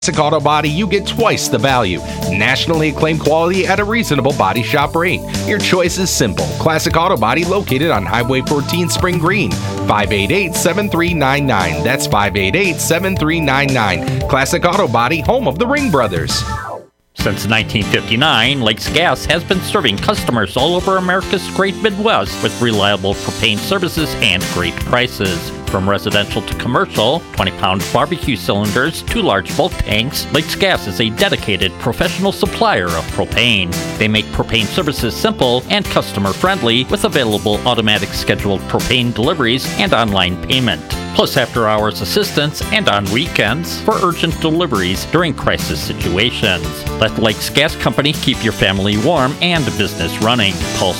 Classic Auto Body, you get twice the value. Nationally acclaimed quality at a reasonable body shop rate. Your choice is simple. Classic Auto Body located on Highway 14 Spring Green. 588-7399. That's 588-7399. Classic Auto Body, home of the Ring Brothers. Since 1959, Lakes Gas has been serving customers all over America's great Midwest with reliable propane services and great prices. From residential to commercial, 20-pound barbecue cylinders to large bulk tanks, Lakes Gas is a dedicated professional supplier of propane. They make propane services simple and customer-friendly with available automatic scheduled propane deliveries and online payment, plus after-hours assistance and on weekends for urgent deliveries during crisis situations. Let Lakes Gas Company keep your family warm and business running. Call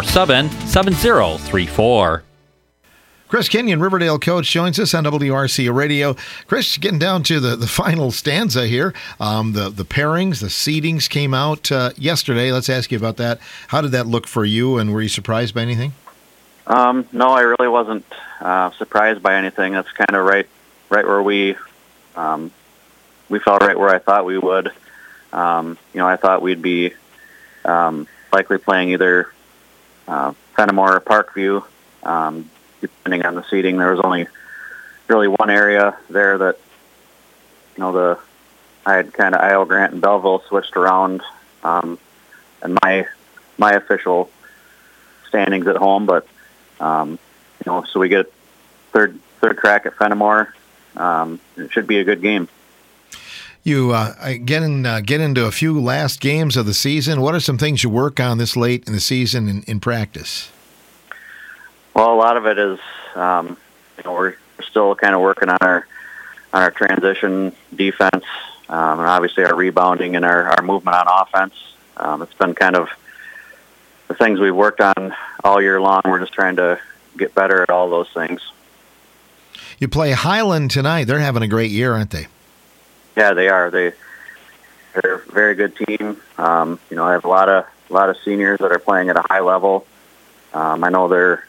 647-7034. Chris Kenyon, Riverdale coach, joins us on WRC Radio. Chris, getting down to the final stanza here. The pairings, the seedings came out yesterday. Let's ask you about that. How did that look for you, and were you surprised by anything? No, I really wasn't surprised by anything. That's kind of right where we fell right where I thought we would. I thought we'd be likely playing either Fenimore or Parkview. Depending on the seating, there was only really one area there that, I had kind of Isle Grant and Belleville switched around, and my official standings at home. But so we get third crack at Fenimore. It should be a good game. You get into a few last games of the season. What are some things you work on this late in the season in practice? Well, a lot of it is, we're still kind of working on our transition defense, and obviously our rebounding and our movement on offense. It's been kind of the things we've worked on all year long. We're just trying to get better at all those things. You play Highland tonight. They're having a great year, aren't they? Yeah, they are. They're a very good team. I have a lot of seniors that are playing at a high level. I know their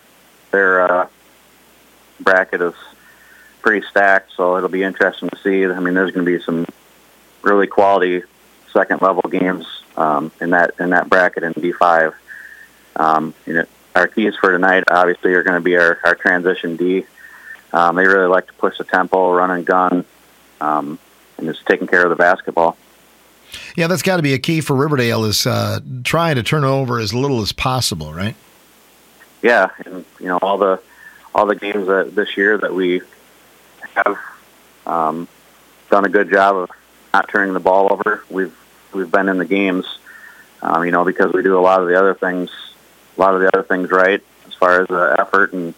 bracket is pretty stacked, so it'll be interesting to see. I mean, there's going to be some really quality second-level games in that bracket in D5. Our keys for tonight, obviously, are going to be our transition D. They really like to push the tempo, run and gun, and just taking care of the basketball. Yeah, that's got to be a key for Riverdale, is trying to turn over as little as possible, right? Yeah, and all the games this year that we have done a good job of not turning the ball over. We've been in the games, because we do a lot of the other things right as far as the effort and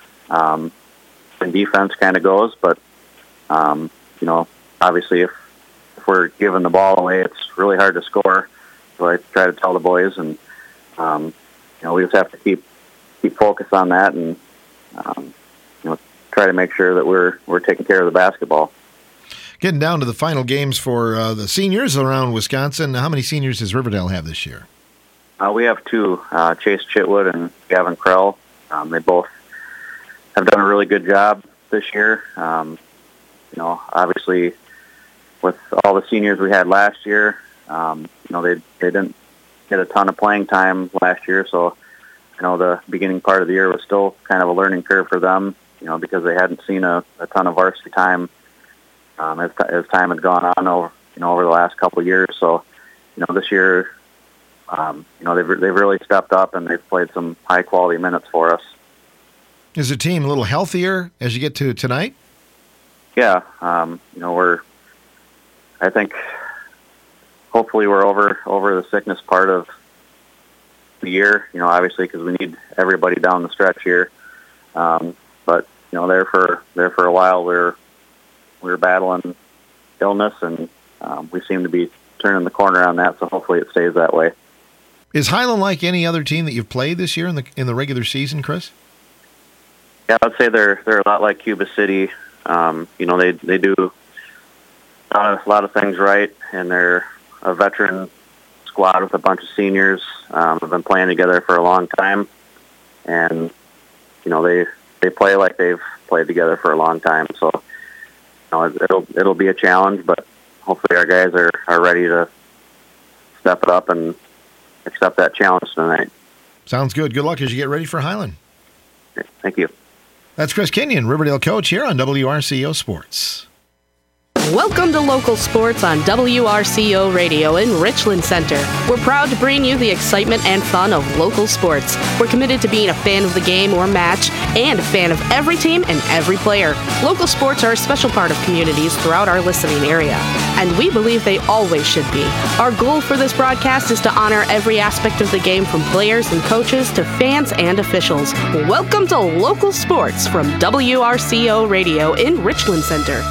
defense kind of goes. But obviously if we're giving the ball away, it's really hard to score. So I try to tell the boys, and we just have to keep focused on that, and try to make sure that we're taking care of the basketball. Getting down to the final games for the seniors around Wisconsin. How many seniors does Riverdale have this year? We have two, Chase Chitwood and Gavin Krell. They both have done a really good job this year. Obviously with all the seniors we had last year, they didn't get a ton of playing time last year, so the beginning part of the year was still kind of a learning curve for them, because they hadn't seen a ton of varsity time as time had gone on over the last couple of years. So, this year, they've really stepped up, and they've played some high quality minutes for us. Is the team a little healthier as you get to tonight? Yeah, I think hopefully we're over the sickness part of the year, obviously, because we need everybody down the stretch here. But there for a while we were battling illness, and we seem to be turning the corner on that. So hopefully it stays that way. Is Highland like any other team that you've played this year in the regular season, Chris? Yeah, I'd say they're a lot like Cuba City. They do a lot of things right, and they're a veteran squad with a bunch of seniors. Have been playing together for a long time, and they play like they've played together for a long time. So it'll be a challenge, but hopefully our guys are ready to step it up and accept that challenge tonight. Sounds good. Good luck as you get ready for Highland. Okay, thank you. That's Chris Kenyon, Riverdale coach here on WRCO Sports. Welcome to Local Sports on WRCO Radio in Richland Center. We're proud to bring you the excitement and fun of local sports. We're committed to being a fan of the game or match and a fan of every team and every player. Local sports are a special part of communities throughout our listening area, and we believe they always should be. Our goal for this broadcast is to honor every aspect of the game, from players and coaches to fans and officials. Welcome to Local Sports from WRCO Radio in Richland Center.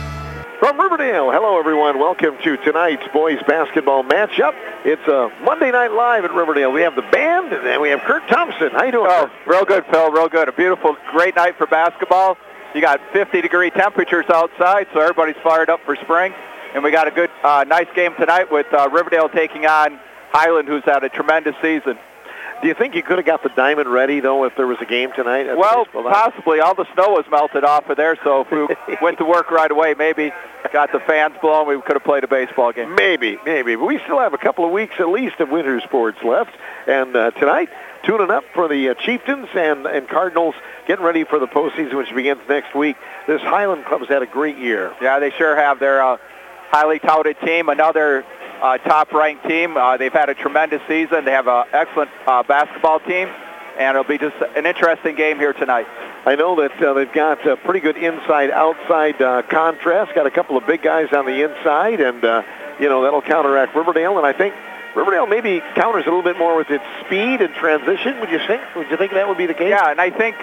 From Riverdale, hello everyone. Welcome to tonight's boys basketball matchup. It's a Monday Night Live at Riverdale. We have the band, and we have Kurt Thompson. How you doing? Oh, real good, Phil. Real good. A beautiful, great night for basketball. You got 50-degree temperatures outside, so everybody's fired up for spring. And we got a good, nice game tonight with Riverdale taking on Highland, who's had a tremendous season. Do you think you could have got the diamond ready, though, if there was a game tonight? Well, possibly. All the snow was melted off of there, so if we went to work right away, maybe got the fans blowing, we could have played a baseball game. Maybe. But we still have a couple of weeks at least of winter sports left. And tonight, tuning up for the Chieftains and Cardinals, getting ready for the postseason, which begins next week. This Highland Club's had a great year. Yeah, they sure have. They're a highly touted team, another top-ranked team. They've had a tremendous season. They have an excellent basketball team, and it'll be just an interesting game here tonight. I know that they've got a pretty good inside-outside contrast, got a couple of big guys on the inside, and, that'll counteract Riverdale, and I think Riverdale maybe counters a little bit more with its speed and transition. Would you think that would be the case? Yeah, and I think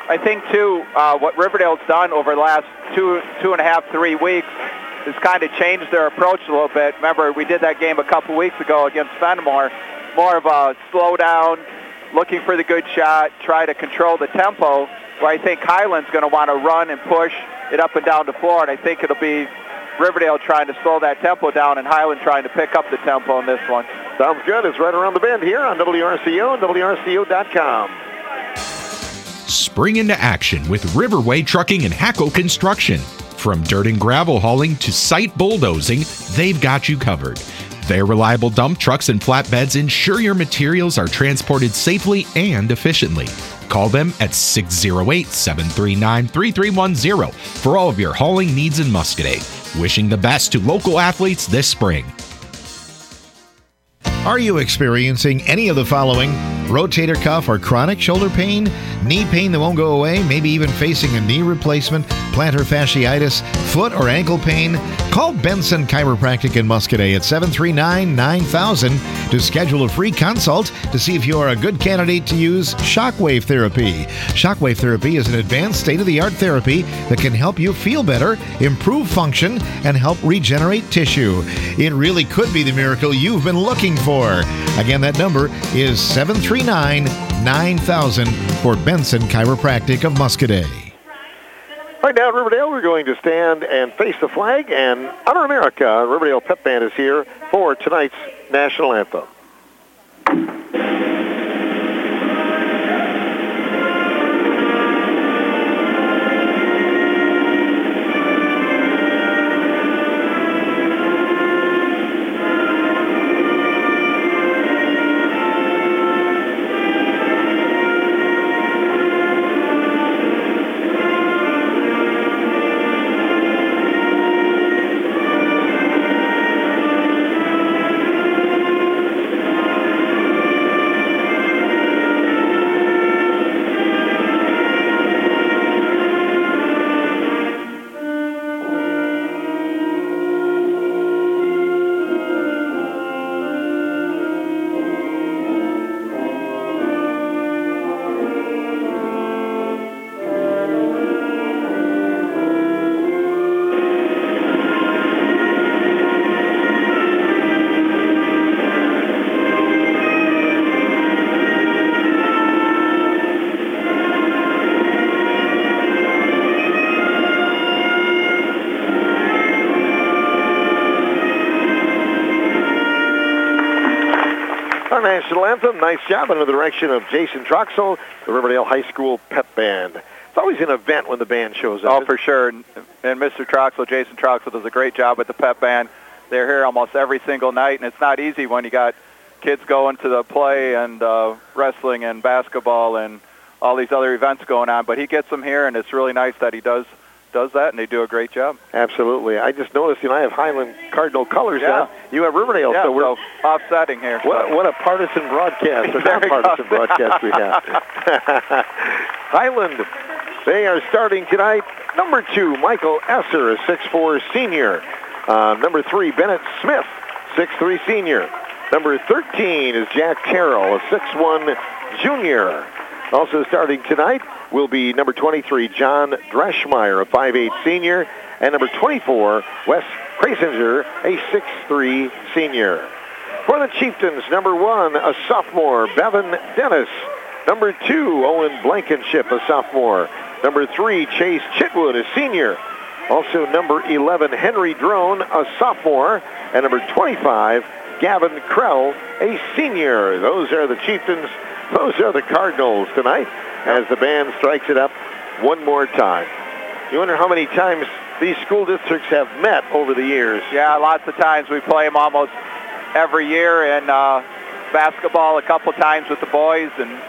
too, what Riverdale's done over the last two and a half, 3 weeks has kind of changed their approach a little bit. Remember, we did that game a couple weeks ago against Fenimore, more of a slow down, looking for the good shot, try to control the tempo, where I think Highland's going to want to run and push it up and down the floor, and I think it'll be Riverdale trying to slow that tempo down and Highland trying to pick up the tempo in this one. Sounds good. It's right around the bend here on WRCO and WRCO.com. Spring into action with Riverway Trucking and Hackle Construction. From dirt and gravel hauling to site bulldozing, they've got you covered. Their reliable dump trucks and flatbeds ensure your materials are transported safely and efficiently. Call them at 608-739-3310 for all of your hauling needs in Muscoda. Wishing the best to local athletes this spring. Are you experiencing any of the following? Rotator cuff or chronic shoulder pain? Knee pain that won't go away? Maybe even facing a knee replacement? Plantar fasciitis? Foot or ankle pain? Call Benson Chiropractic in Muscoda at 739-9000 to schedule a free consult to see if you are a good candidate to use shockwave therapy. Shockwave therapy is an advanced state-of-the-art therapy that can help you feel better, improve function, and help regenerate tissue. It really could be the miracle you've been looking for. Again, that number is 739-9000 for Benson Chiropractic of Muscoda. Right now at Riverdale, we're going to stand and face the flag and honor America. Riverdale Pep Band is here for tonight's national anthem. National anthem. Nice job under the direction of Jason Troxel, the Riverdale High School Pep Band. It's always an event when the band shows up. Oh, for sure. And Mr. Troxel, Jason Troxel, does a great job with the Pep Band. they're here almost every single night, and it's not easy when you got kids going to the play and wrestling and basketball and all these other events going on. But he gets them here, and it's really nice that he does that, and they do a great job. Absolutely. I just noticed, I have Highland Cardinal colors on. You have Riverdale, so we're offsetting here. What a partisan broadcast, a non-partisan broadcast we have. Highland, they are starting tonight. Number 2, Michael Esser, a 6'4 senior. Number 3, Bennett Smith, 6'3 senior. Number 13 is Jack Terrell, a 6'1 junior. Also starting tonight will be number 23, John Dreschmeyer, a 5'8 senior, and number 24, Wes Krasinger, a 6'3 senior. For the Chieftains, number 1, a sophomore, Bevan Dennis. Number 2, Owen Blankenship, a sophomore. Number 3, Chase Chitwood, a senior. Also number 11, Henry Drone, a sophomore. And number 25, Gavin Krell, a senior. Those are the Chieftains. Those are the Cardinals tonight as the band strikes it up one more time. You wonder how many times these school districts have met over the years. Yeah, lots of times. We play them almost every year in basketball, a couple times with the boys,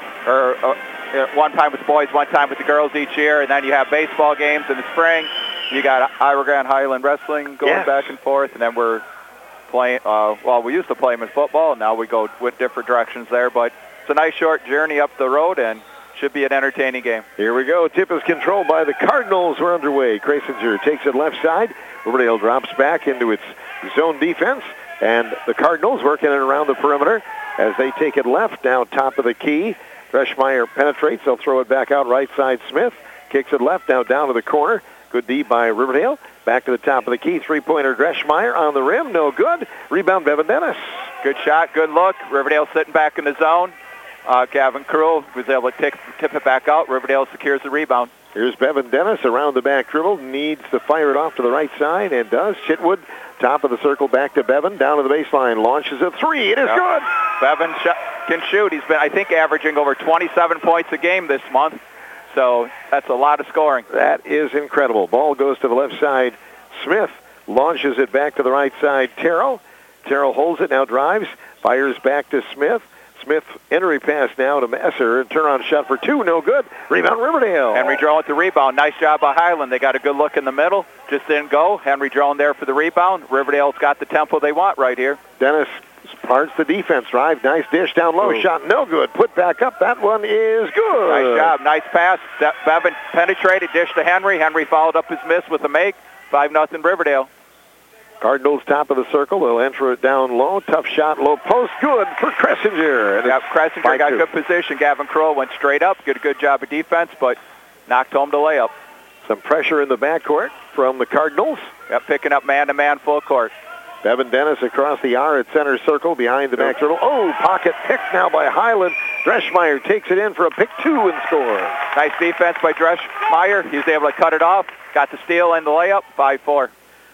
or one time with the boys, one time with the girls each year, and then you have baseball games in the spring. You got Iowa Grand Highland wrestling going back and forth, and then we're playing, we used to play them in football, and now we go with different directions there, but it's a nice short journey up the road, and should be an entertaining game. Here we go. Tip is controlled by the Cardinals. We're underway. Krasinger takes it left side. Riverdale drops back into its zone defense, and the Cardinals working it around the perimeter as they take it left, now top of the key. Dreschmeyer penetrates. They'll throw it back out right side. Smith kicks it left, now down to the corner. Good D by Riverdale. Back to the top of the key. Three-pointer Dreschmeyer on the rim. No good. Rebound Bevan Dennis. Good shot. Good look. Riverdale sitting back in the zone. Gavin Krell was able to tip it back out. Riverdale secures the rebound. Here's Bevan Dennis around the back dribble. Needs to fire it off to the right side and does. Chitwood, top of the circle, back to Bevan. Down to the baseline. Launches a three. It is good. Bevan can shoot. He's been, I think, averaging over 27 points a game this month. So that's a lot of scoring. That is incredible. Ball goes to the left side. Smith launches it back to the right side. Terrell holds it, now drives. Fires back to Smith. Smith, entry pass now to Messer, and turn-on shot for two, no good. Rebound Riverdale. Henry Drone with the rebound. Nice job by Highland. They got a good look in the middle. Just didn't go. Henry Drone there for the rebound. Riverdale's got the tempo they want right here. Dennis parts the defense. Drive, nice dish down low. Shot no good. Put back up. That one is good. Nice job. Nice pass. Bevan penetrated. Dish to Henry. Henry followed up his miss with a make. 5-0 Riverdale. Cardinals top of the circle. They'll enter it down low. Tough shot, low post. Good for Krasinger. Krasinger got good position. Gavin Krell went straight up. Did a good job of defense, but knocked home the layup. Some pressure in the backcourt from the Cardinals. Picking up man-to-man full court. Bevan Dennis across the R at center circle behind the back dribble. Pocket pick now by Highland. Dreschmeyer takes it in for a pick two and scores. Nice defense by Dreschmeyer. He was able to cut it off. Got the steal and the layup. 5-4.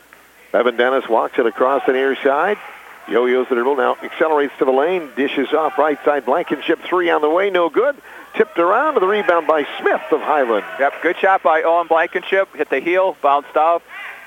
Bevan Dennis walks it across the near side. Yo-yos the dribble, now accelerates to the lane. Dishes off right side. Blankenship three on the way, no good. Tipped around to the rebound by Smith of Highland. Good shot by Owen Blankenship. Hit the heel, bounced off.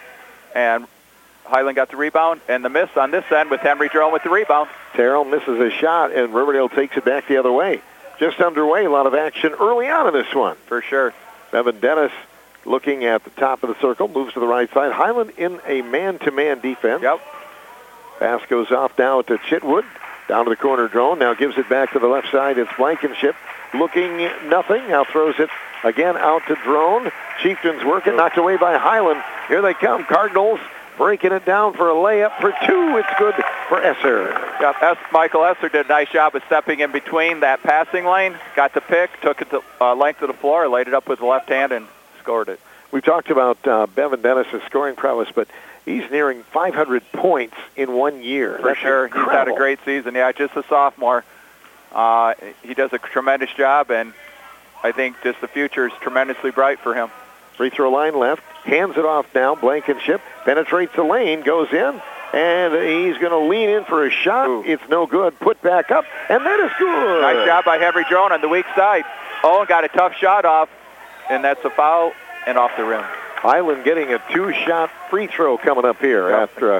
And Highland got the rebound. And the miss on this end with Henry Drone with the rebound. Terrell misses a shot, and Riverdale takes it back the other way. Just underway, a lot of action early on in this one. For sure. Bevan Dennis looking at the top of the circle, moves to the right side. Highland in a man-to-man defense. Pass goes off now to Chitwood. Down to the corner Drone. Now gives it back to the left side. It's Blankenship looking nothing. Now throws it again out to Drone. Chieftains working. Knocked away by Highland. Here they come. Cardinals breaking it down for a layup for two. It's good for Esser. Michael Esser did a nice job of stepping in between that passing lane. Got the pick. Took it to length of the floor. Laid it up with the left hand and scored it. We talked about Bevan Dennis' scoring prowess, but he's nearing 500 points in 1 year. For sure. Incredible. He's had a great season. Just a sophomore. He does a tremendous job, and I think just the future is tremendously bright for him. Free throw line left. Hands it off now. Blankenship penetrates the lane, goes in, and he's going to lean in for a shot. It's no good. Put back up, and that is good. Nice job by Henry Drone on the weak side. Owen got a tough shot off, and that's a foul and off the rim. Highland getting a two-shot free throw coming up here after a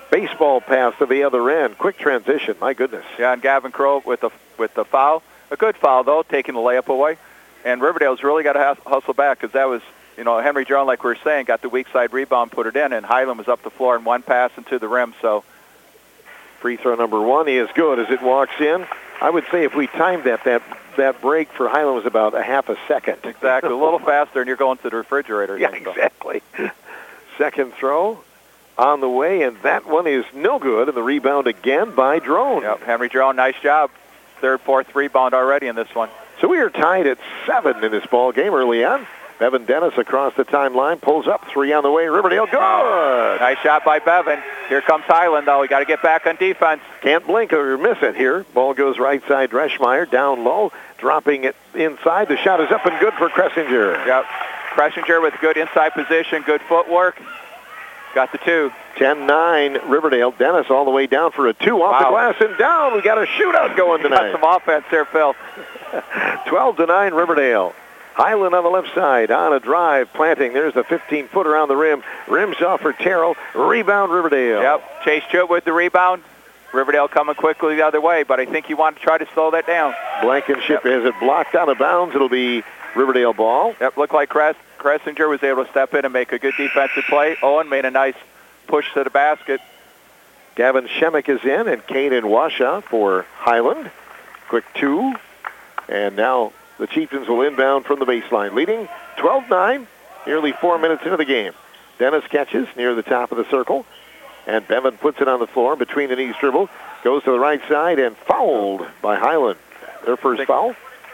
baseball pass to the other end. Quick transition. My goodness. Yeah, and Gavin Crow with the foul. A good foul, though, taking the layup away. And Riverdale's really got to hustle back because that was, Henry Drone, like we were saying, got the weak side rebound, put it in, and Highland was up the floor in one pass and to the rim. So free throw number 1 is good as it walks in. I would say if we timed that break for Highland was about a half a second. Exactly. A little faster, and you're going to the refrigerator. Yeah, exactly. Second throw on the way, and that one is no good, and the rebound again by Drone. Yep, Henry Drone, nice job. Third, fourth rebound already in this one. So we are tied at 7 in this ball game early on. Bevan Dennis across the timeline, pulls up, 3 on the way. Riverdale, good! Nice shot by Bevan. Here comes Highland, though. We got to get back on defense. Can't blink or miss it here. Ball goes right side, Dreschmeyer, down low, dropping it inside. The shot is up and good for Kressinger. Yep. Kressinger with good inside position, good footwork. Got the 2. 10-9, Riverdale. Dennis all the way down for a 2 off the glass and down. We got a shootout going tonight. Got some offense there, Phil. 12-9, Riverdale. Highland on the left side on a drive, planting. There's the 15-footer on the rim. Rims off for Terrell. Rebound, Riverdale. Yep. Chase Chute with the rebound. Riverdale coming quickly the other way, but I think you want to try to slow that down. Blankenship has it blocked out of bounds. It'll be Riverdale ball. Yep. Looked like Kressinger was able to step in and make a good defensive play. Owen made a nice push to the basket. Gavin Shemick is in, and Kane and Washa for Highland. Quick 2, and now the Chieftains will inbound from the baseline, leading 12-9, nearly 4 minutes into the game. Dennis catches near the top of the circle, and Bevan puts it on the floor between the knees dribble, goes to the right side, and fouled by Highland. Their first foul.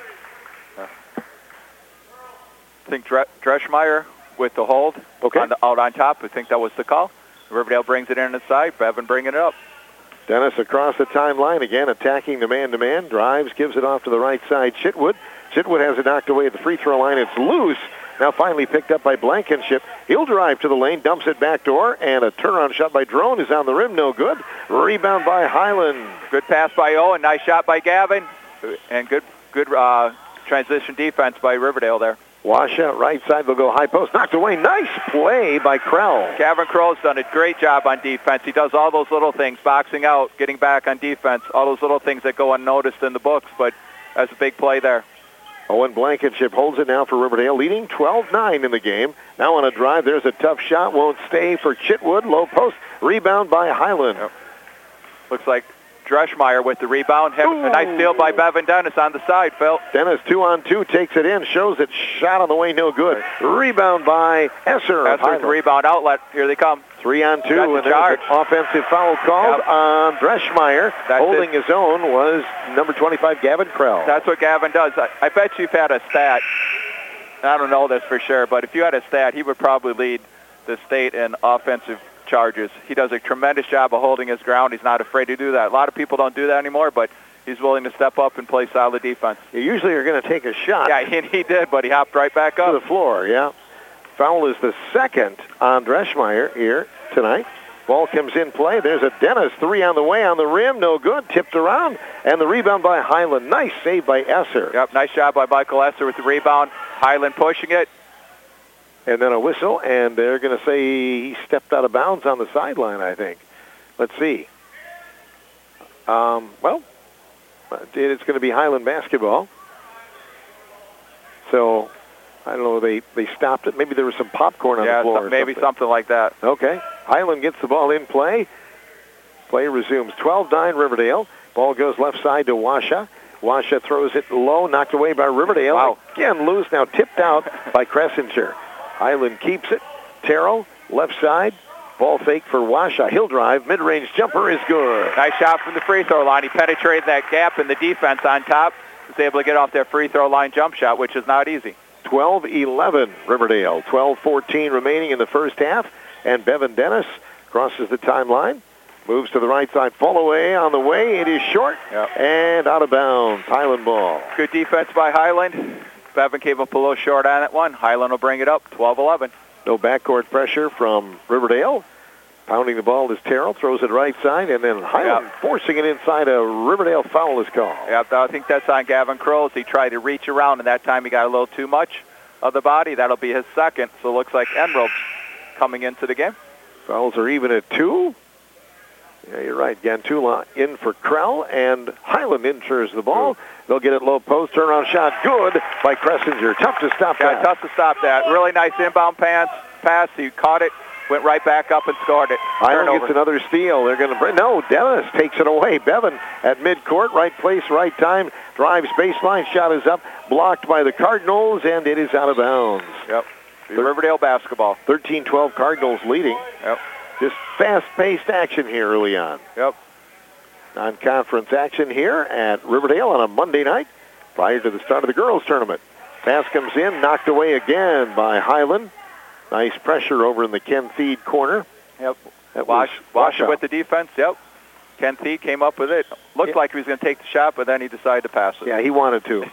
I think Dreschmeyer with the hold out on top. I think that was the call. Riverdale brings it in the side. Bevan bringing it up. Dennis across the timeline again, attacking the man-to-man. Drives, gives it off to the right side. Chitwood has it knocked away at the free throw line. It's loose. Now finally picked up by Blankenship. He'll drive to the lane, dumps it back door, and a turnaround shot by Drone is on the rim. No good. Rebound by Highland. Good pass by Owen. Nice shot by Gavin. And good transition defense by Riverdale there. Washa, right side, they'll go high post. Knocked away. Nice play by Krell. Gavin Krell's done a great job on defense. He does all those little things, boxing out, getting back on defense, all those little things that go unnoticed in the books, but that's a big play there. Owen Blankenship holds it now for Riverdale, leading 12-9 in the game. Now on a drive, there's a tough shot, won't stay for Chitwood. Low post, rebound by Highland. Yep. Looks like Dreschmeyer with the rebound. A nice steal by Bevan Dennis on the side, Phil. Dennis 2-on-2 takes it in, shows it, shot on the way, no good. Rebound by Esser. Esser's the rebound outlet. Here they come. 3-on-2, and there's an offensive foul called on Dreschmeyer. Holding his own was number 25, Gavin Krell. That's what Gavin does. I bet you've had a stat. I don't know this for sure, but if you had a stat, he would probably lead the state in offensive charges. He does a tremendous job of holding his ground. He's not afraid to do that. A lot of people don't do that anymore, but he's willing to step up and play solid defense. You usually are going to take a shot. Yeah, he did, but he hopped right back up. To the floor, yeah. Foul is the second on Dreschmeyer here tonight. Ball comes in play. There's a Dennis, 3 on the way on the rim. No good. Tipped around. And the rebound by Highland. Nice save by Esser. Yep, nice job by Michael Esser with the rebound. Highland pushing it. And then a whistle, and they're going to say he stepped out of bounds on the sideline, I think. Let's see. Well, it's going to be Highland basketball. So, I don't know, they stopped it. Maybe there was some popcorn on the floor. Maybe something like that. Okay. Highland gets the ball in play. Play resumes. 12-9 Riverdale. Ball goes left side to Washa. Washa throws it low, knocked away by Riverdale. Wow. Again, loose, now tipped out by Kressinger. Highland keeps it. Terrell, left side. Ball fake for Washa. He'll drive. Mid-range jumper is good. Nice shot from the free throw line. He penetrated that gap in the defense on top. Was able to get off that free throw line jump shot, which is not easy. 12-11 Riverdale. 12-14 remaining in the first half. And Bevan Dennis crosses the timeline. Moves to the right side. Fall away on the way. It is short and out of bounds. Highland ball. Good defense by Highland. Bevan came up a little short on that one. Highland will bring it up, 12-11. No backcourt pressure from Riverdale. Pounding the ball is Terrell, throws it right side, and then Highland forcing it inside. A Riverdale foul is called. Yeah, I think that's on Gavin Kroll. He tried to reach around, and that time he got a little too much of the body. That'll be his second, so it looks like Enrobe coming into the game. Fouls are even at 2. Yeah, you're right. Gantula in for Krell, and Highland enters the ball. They'll get it low post. Turnaround shot. Good by Kressinger. Tough to stop that. Yeah, tough to stop that. Really nice inbound pass. He caught it, went right back up and scored it. Highland gets another steal. They're going to bring. No, Dennis takes it away. Bevan at midcourt. Right place, right time. Drives baseline. Shot is up. Blocked by the Cardinals, and it is out of bounds. Yep. Riverdale basketball. 13-12 Cardinals leading. Yep. Just fast-paced action here early on. Yep. Non-conference action here at Riverdale on a Monday night prior to the start of the girls' tournament. Pass comes in, knocked away again by Highland. Nice pressure over in the Ken Thied corner. Yep. Washa with the defense. Yep. Ken Thied came up with it. Looked like he was going to take the shot, but then he decided to pass it. Yeah, he wanted to.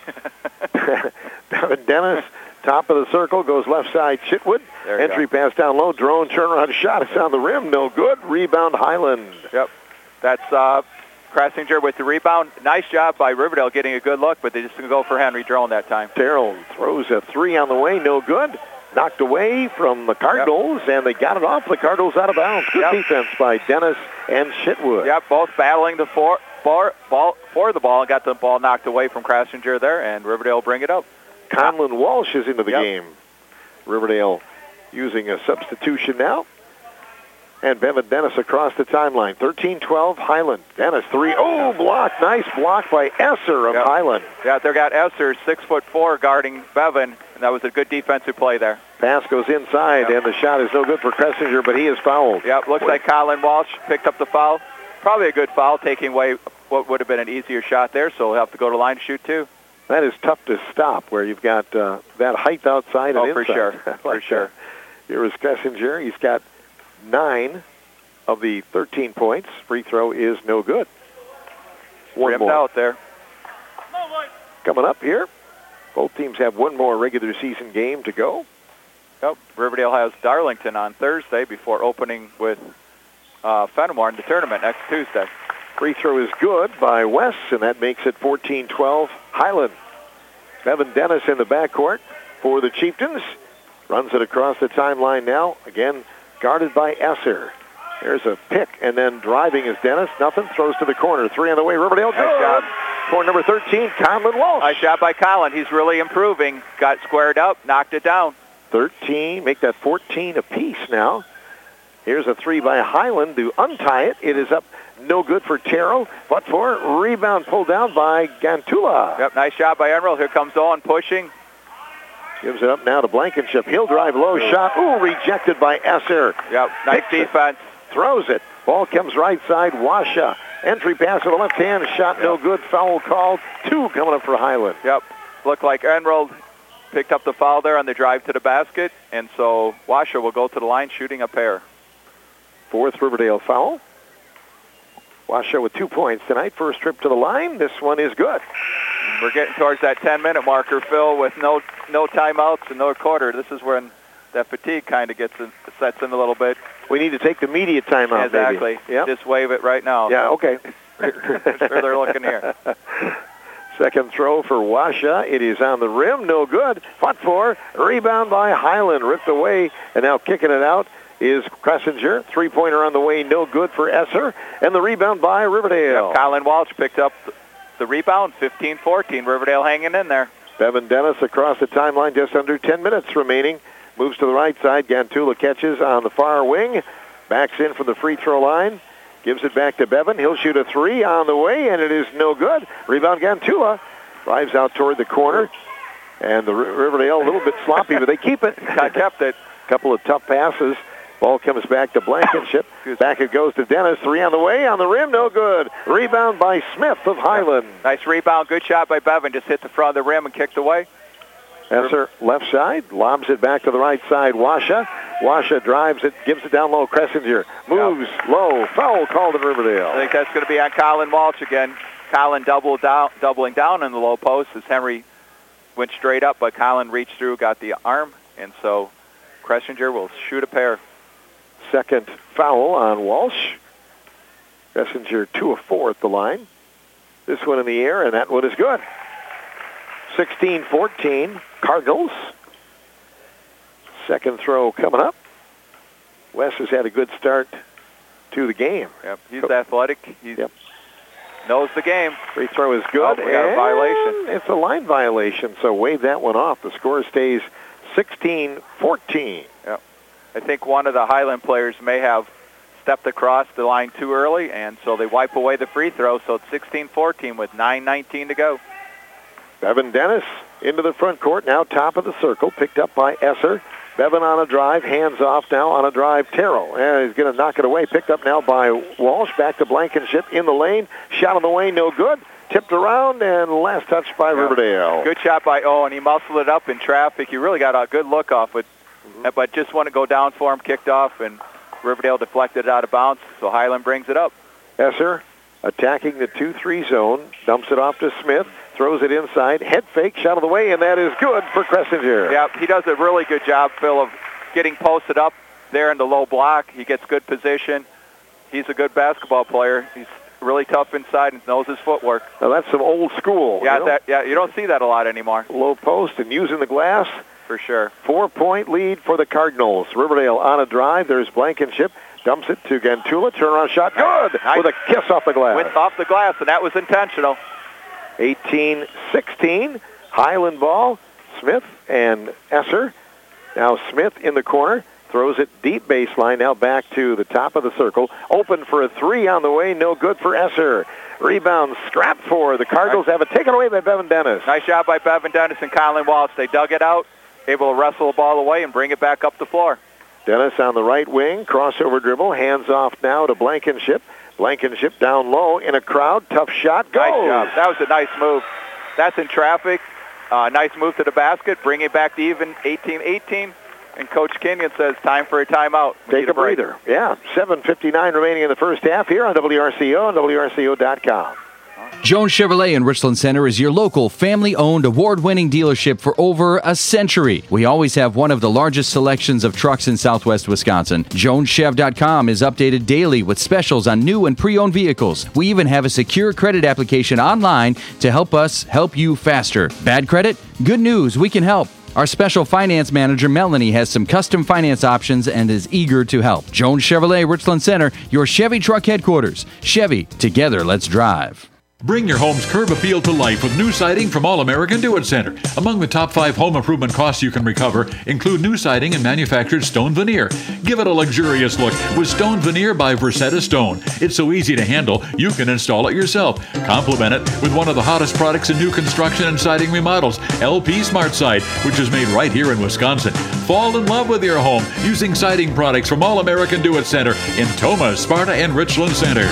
Dennis, top of the circle, goes left side. Chitwood. Entry pass down low. Drone turnaround shot. It's on the rim. No good. Rebound Highland. Yep. That's Kressinger with the rebound. Nice job by Riverdale getting a good look, but they just going to go for Henry Drone that time. Terrell throws a three on the way. No good. Knocked away from the Cardinals, and they got it off the Cardinals out of bounds. Good defense by Dennis and Chitwood. Yep, both battling for the ball and got the ball knocked away from Kressinger there, and Riverdale bring it up. Conlon Walsh is into the game. Riverdale using a substitution now. And Bevan Dennis across the timeline. 13-12, Highland. Dennis, three. Oh, blocked. Nice block by Esser of Highland. Yeah, they got Esser, 6'4", guarding Bevan, and that was a good defensive play there. Pass goes inside, and the shot is no good for Kressinger, but he is fouled. Yep, looks like Colin Walsh picked up the foul. Probably a good foul, taking away what would have been an easier shot there, so he'll have to go to line to shoot, too. That is tough to stop, where you've got that height outside and inside. For sure, for sure. Here is Kressinger. He's got 9 of the 13 points. Free throw is no good. One more out there. Coming up here, both teams have one more regular season game to go. Yep. Riverdale has Darlington on Thursday before opening with Fenimore in the tournament next Tuesday. Free throw is good by West, and that makes it 14-12 Highland. Bevan Dennis in the backcourt for the Chieftains. Runs it across the timeline now. Again, guarded by Esser. There's a pick, and then driving is Dennis. Nothing. Throws to the corner. 3 on the way. Riverdale. Good job. Corner number 13, Conlon Walsh. Nice shot by Colin. He's really improving. Got squared up. Knocked it down. 13. Make that 14 apiece now. Here's a 3 by Highland to untie it. It is up. No good for Terrell, but for rebound pulled down by Gantula. Yep. Nice shot by Emerald. Here comes Owen pushing. Gives it up now to Blankenship. He'll drive low shot. Ooh, rejected by Esser. Yep, nice defense. Throws it. Ball comes right side. Washa. Entry pass to the left hand. Shot no good. Foul called. 2 coming up for Highland. Yep. Looked like Emerald picked up the foul there on the drive to the basket, and so Washa will go to the line shooting a pair. 4th Riverdale foul. Washa with 2 points tonight. First trip to the line. This one is good. We're getting towards that 10-minute marker, Phil, with no timeouts and no quarter. This is when that fatigue kind of sets in a little bit. We need to take the immediate timeout. Exactly. Yep. Just wave it right now. Yeah. Okay. Sure they're looking here. Second throw for Washa. It is on the rim. No good. Fought for. Rebound by Highland. Ripped away, and now kicking it out is Kressinger. 3-pointer on the way. No good for Esser. And the rebound by Riverdale. Yep, Colin Walsh picked up the rebound. 15-14. Riverdale hanging in there. Bevan Dennis across the timeline. Just under 10 minutes remaining. Moves to the right side. Gantula catches on the far wing. Backs in from the free throw line. Gives it back to Bevan. He'll shoot a 3 on the way, and it is no good. Rebound Gantula. Drives out toward the corner. And the Riverdale a little bit sloppy, but they keep it. Kept it. Couple of tough passes. Ball comes back to Blankenship. Back it goes to Dennis. 3 on the way. On the rim, no good. Rebound by Smith of Highland. Nice rebound. Good shot by Bevan. Just hit the front of the rim and kicked away. Esser left side, lobs it back to the right side. Washa drives it, gives it down low. Kressinger moves low. Foul called in Riverdale. I think that's going to be on Colin Walsh again. Colin doubling down in the low post as Henry went straight up, but Colin reached through, got the arm, and so Kressinger will shoot a pair. Second foul on Walsh. Kressinger 2 of 4 at the line. This one in the air, and that one is good. 16-14, Cardinals. Second throw coming up. West has had a good start to the game. Yep, he's athletic. He knows the game. Free throw is good. We got a violation. It's a line violation, so wave that one off. The score stays 16-14. Yep. I think one of the Highland players may have stepped across the line too early, and so they wipe away the free throw, so it's 16-14 with 9:19 to go. Bevan Dennis into the front court, now top of the circle, picked up by Esser. Bevan on a drive, hands off now on a drive, Terrell. And he's going to knock it away, picked up now by Walsh, back to Blankenship in the lane. Shot on the way, no good. Tipped around, and last touch by Riverdale. Good shot by Owen. He muscled it up in traffic. He really got a good look off it, but just want to go down for him, kicked off, and Riverdale deflected it out of bounds, so Highland brings it up. Esser attacking the 2-3 zone, dumps it off to Smith, throws it inside, head fake, shot of the way, and that is good for Cressinger. Yeah, he does a really good job, Phil, of getting posted up there in the low block. He gets good position. He's a good basketball player. He's really tough inside and knows his footwork. Now that's some old school. Yeah, you don't see that a lot anymore. Low post and using the glass. For sure. 4-point lead for the Cardinals. Riverdale on a drive. There's Blankenship. Dumps it to Gantula. Turnaround shot. Good! Nice. With a kiss off the glass. Went off the glass, and that was intentional. 18-16. Highland ball. Smith and Esser. Now Smith in the corner. Throws it deep baseline. Now back to the top of the circle. Open for a three on the way. No good for Esser. Rebound scrap for the Cardinals. Have it taken away by Bevan Dennis. Nice job by Bevan Dennis and Colin Walsh. They dug it out, able to wrestle the ball away and bring it back up the floor. Dennis on the right wing, crossover dribble, hands off now to Blankenship. Blankenship down low in a crowd, tough shot, goes. Nice job. That was a nice move. That's in traffic. Nice move to the basket, bring it back to even 18-18. And Coach Kenyon says time for a timeout. Take a breather. Yeah, 7:59 remaining in the first half here on WRCO and WRCO.com. Jones Chevrolet in Richland Center is your local family-owned, award-winning dealership for over a century. We always have one of the largest selections of trucks in southwest Wisconsin. JonesChev.com is updated daily with specials on new and pre-owned vehicles. We even have a secure credit application online to help us help you faster. Bad credit? Good news, we can help. Our special finance manager, Melanie, has some custom finance options and is eager to help. Jones Chevrolet, Richland Center, your Chevy truck headquarters. Chevy, together, let's drive. Bring your home's curb appeal to life with new siding from All-American Do-It Center. Among the top 5 home improvement costs you can recover include new siding and manufactured stone veneer. Give it a luxurious look with stone veneer by Versetta Stone. It's so easy to handle, you can install it yourself. Complement it with one of the hottest products in new construction and siding remodels, LP Smart Side, which is made right here in Wisconsin. Fall in love with your home using siding products from All-American Do-It Center in Tomah, Sparta, and Richland Center.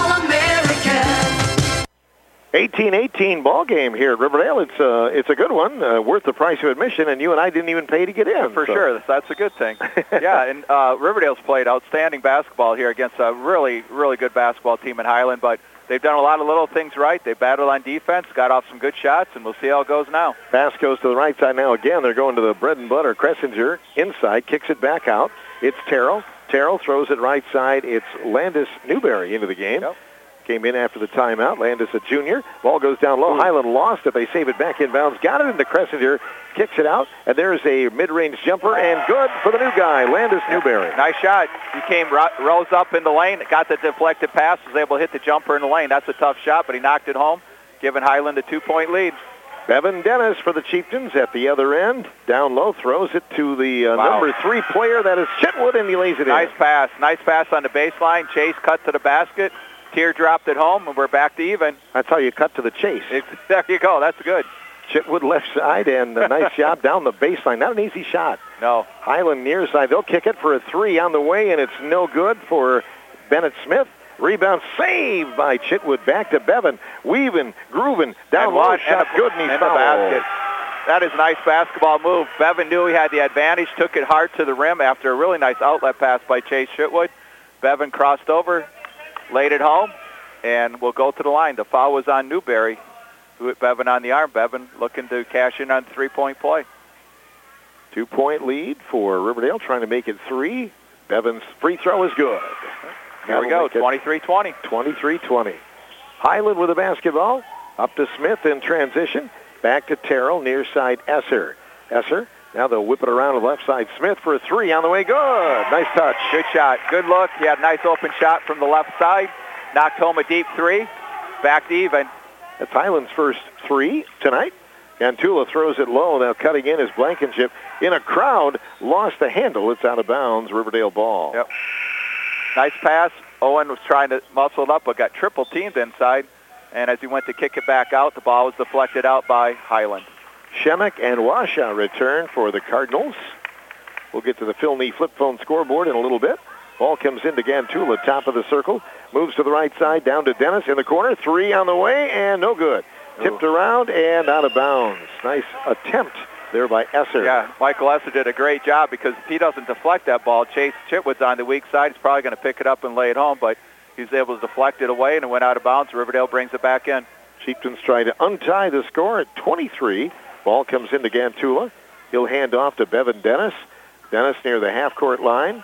18-18 ball game here at Riverdale. It's a good one, worth the price of admission, and you and I didn't even pay to get in. For sure, that's a good thing. Yeah, and Riverdale's played outstanding basketball here against a really, really good basketball team in Highland, but they've done a lot of little things right. They battled on defense, got off some good shots, and we'll see how it goes now. Pass goes to the right side now again. They're going to the bread and butter. Cressinger inside, kicks it back out. It's Terrell. Terrell throws it right side. It's Landis Newberry into the game. Yep. Came in after the timeout. Landis, a junior. Ball goes down low. Highland lost it. They save it back inbounds. Got it into Cressinger. Kicks it out. And there's a mid-range jumper. And good for the new guy, Landis Newberry. Nice shot. He rose up in the lane. Got the deflected pass. Was able to hit the jumper in the lane. That's a tough shot, but he knocked it home, giving Highland a 2-point lead. Bevan Dennis for the Chieftains at the other end. Down low. Throws it to the number 3 player. That is Chitwood, and he lays it in. Nice pass. Nice pass on the baseline. Chase cut to the basket. Tier dropped it home, and we're back to even. That's how you cut to the chase. There you go. That's good. Chitwood left side, and a nice job down the baseline. Not an easy shot. No. Highland near side. They'll kick it for a 3 on the way, and it's no good for Bennett Smith. Rebound saved by Chitwood. Back to Bevan. Weaving, grooving, down low. Shot good, and he's fouled. Basket. That is a nice basketball move. Bevan knew he had the advantage, took it hard to the rim after a really nice outlet pass by Chase Chitwood. Bevan crossed over, laid it home, and we'll go to the line. The foul was on Newberry, who hit Bevan on the arm. Bevan looking to cash in on the 3-point play. 2-point lead for Riverdale, trying to make it 3. Bevan's free throw is good. Here we go, 23-20. 23-20. Highland with the basketball. Up to Smith in transition. Back to Terrell, near side Esser. Esser Now they'll whip it around to the left side. Smith for a three on the way. Good. Nice touch. Good shot. Good look. He had a nice open shot from the left side. Knocked home a deep three. Back to even. That's Highland's first three tonight. Gantula throws it low. Now cutting in is Blankenship. In a crowd, lost the handle. It's out of bounds. Riverdale ball. Yep. Nice pass. Owen was trying to muscle it up, but got triple teamed inside. And as he went to kick it back out, the ball was deflected out by Highland. Shemek and Washa return for the Cardinals. We'll get to the Phil Nee flip phone scoreboard in a little bit. Ball comes into Gantula, top of the circle. Moves to the right side, down to Dennis in the corner. Three on the way, and no good. Tipped around and out of bounds. Nice attempt there by Esser. Yeah, Michael Esser did a great job because if he doesn't deflect that ball, Chase Chitwood's on the weak side. He's probably going to pick it up and lay it home, but he was able to deflect it away and it went out of bounds. Riverdale brings it back in. Chieftains try to untie the score at 23. Ball comes into Gantula. He'll hand off to Bevan Dennis. Dennis near the half-court line.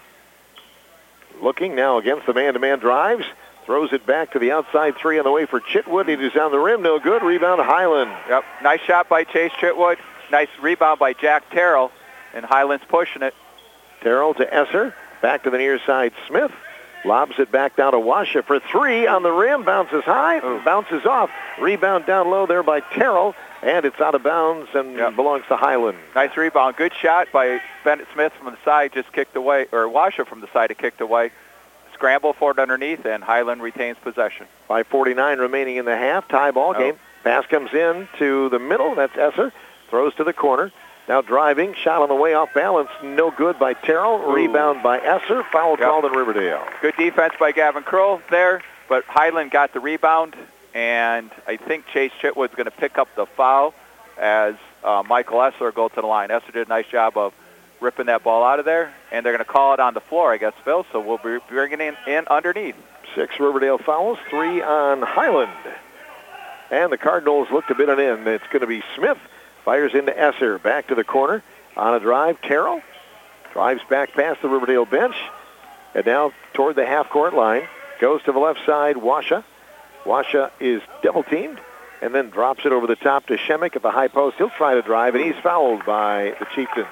Looking now against the man-to-man drives. Throws it back to the outside three on the way for Chitwood. It is on the rim. No good. Rebound Highland. Yep. Nice shot by Chase Chitwood. Nice rebound by Jack Terrell. And Highland's pushing it. Terrell to Esser. Back to the near side. Smith lobs it back down to Washa for three on the rim. Bounces high. Bounces off. Rebound down low there by Terrell. And it's out of bounds and belongs to Highland. Nice rebound. Good shot by Bennett Smith from the side. Just kicked away. Or Washa from the side. It kicked away. Scramble for it underneath, and Highland retains possession. 5:49 remaining in the half. Tie ball game. Pass comes in to the middle. That's Esser. Throws to the corner. Now driving. Shot on the way off balance. No good by Terrell. Rebound by Esser. Foul called in Riverdale. Good defense by Gavin Kroll there, but Highland got the rebound, and I think Chase Chitwood's going to pick up the foul as Michael Esser goes to the line. Esser did a nice job of ripping that ball out of there, and they're going to call it on the floor, I guess, Phil, so we'll be bringing it in underneath. 6 Riverdale fouls, 3 on Highland. And the Cardinals look to bid it in. It's going to be Smith. Fires into Esser. Back to the corner. On a drive, Terrell. Drives back past the Riverdale bench. And now toward the half-court line. Goes to the left side, Washa. Washa is double-teamed. And then drops it over the top to Shemek at the high post. He'll try to drive, and he's fouled by the Chieftains.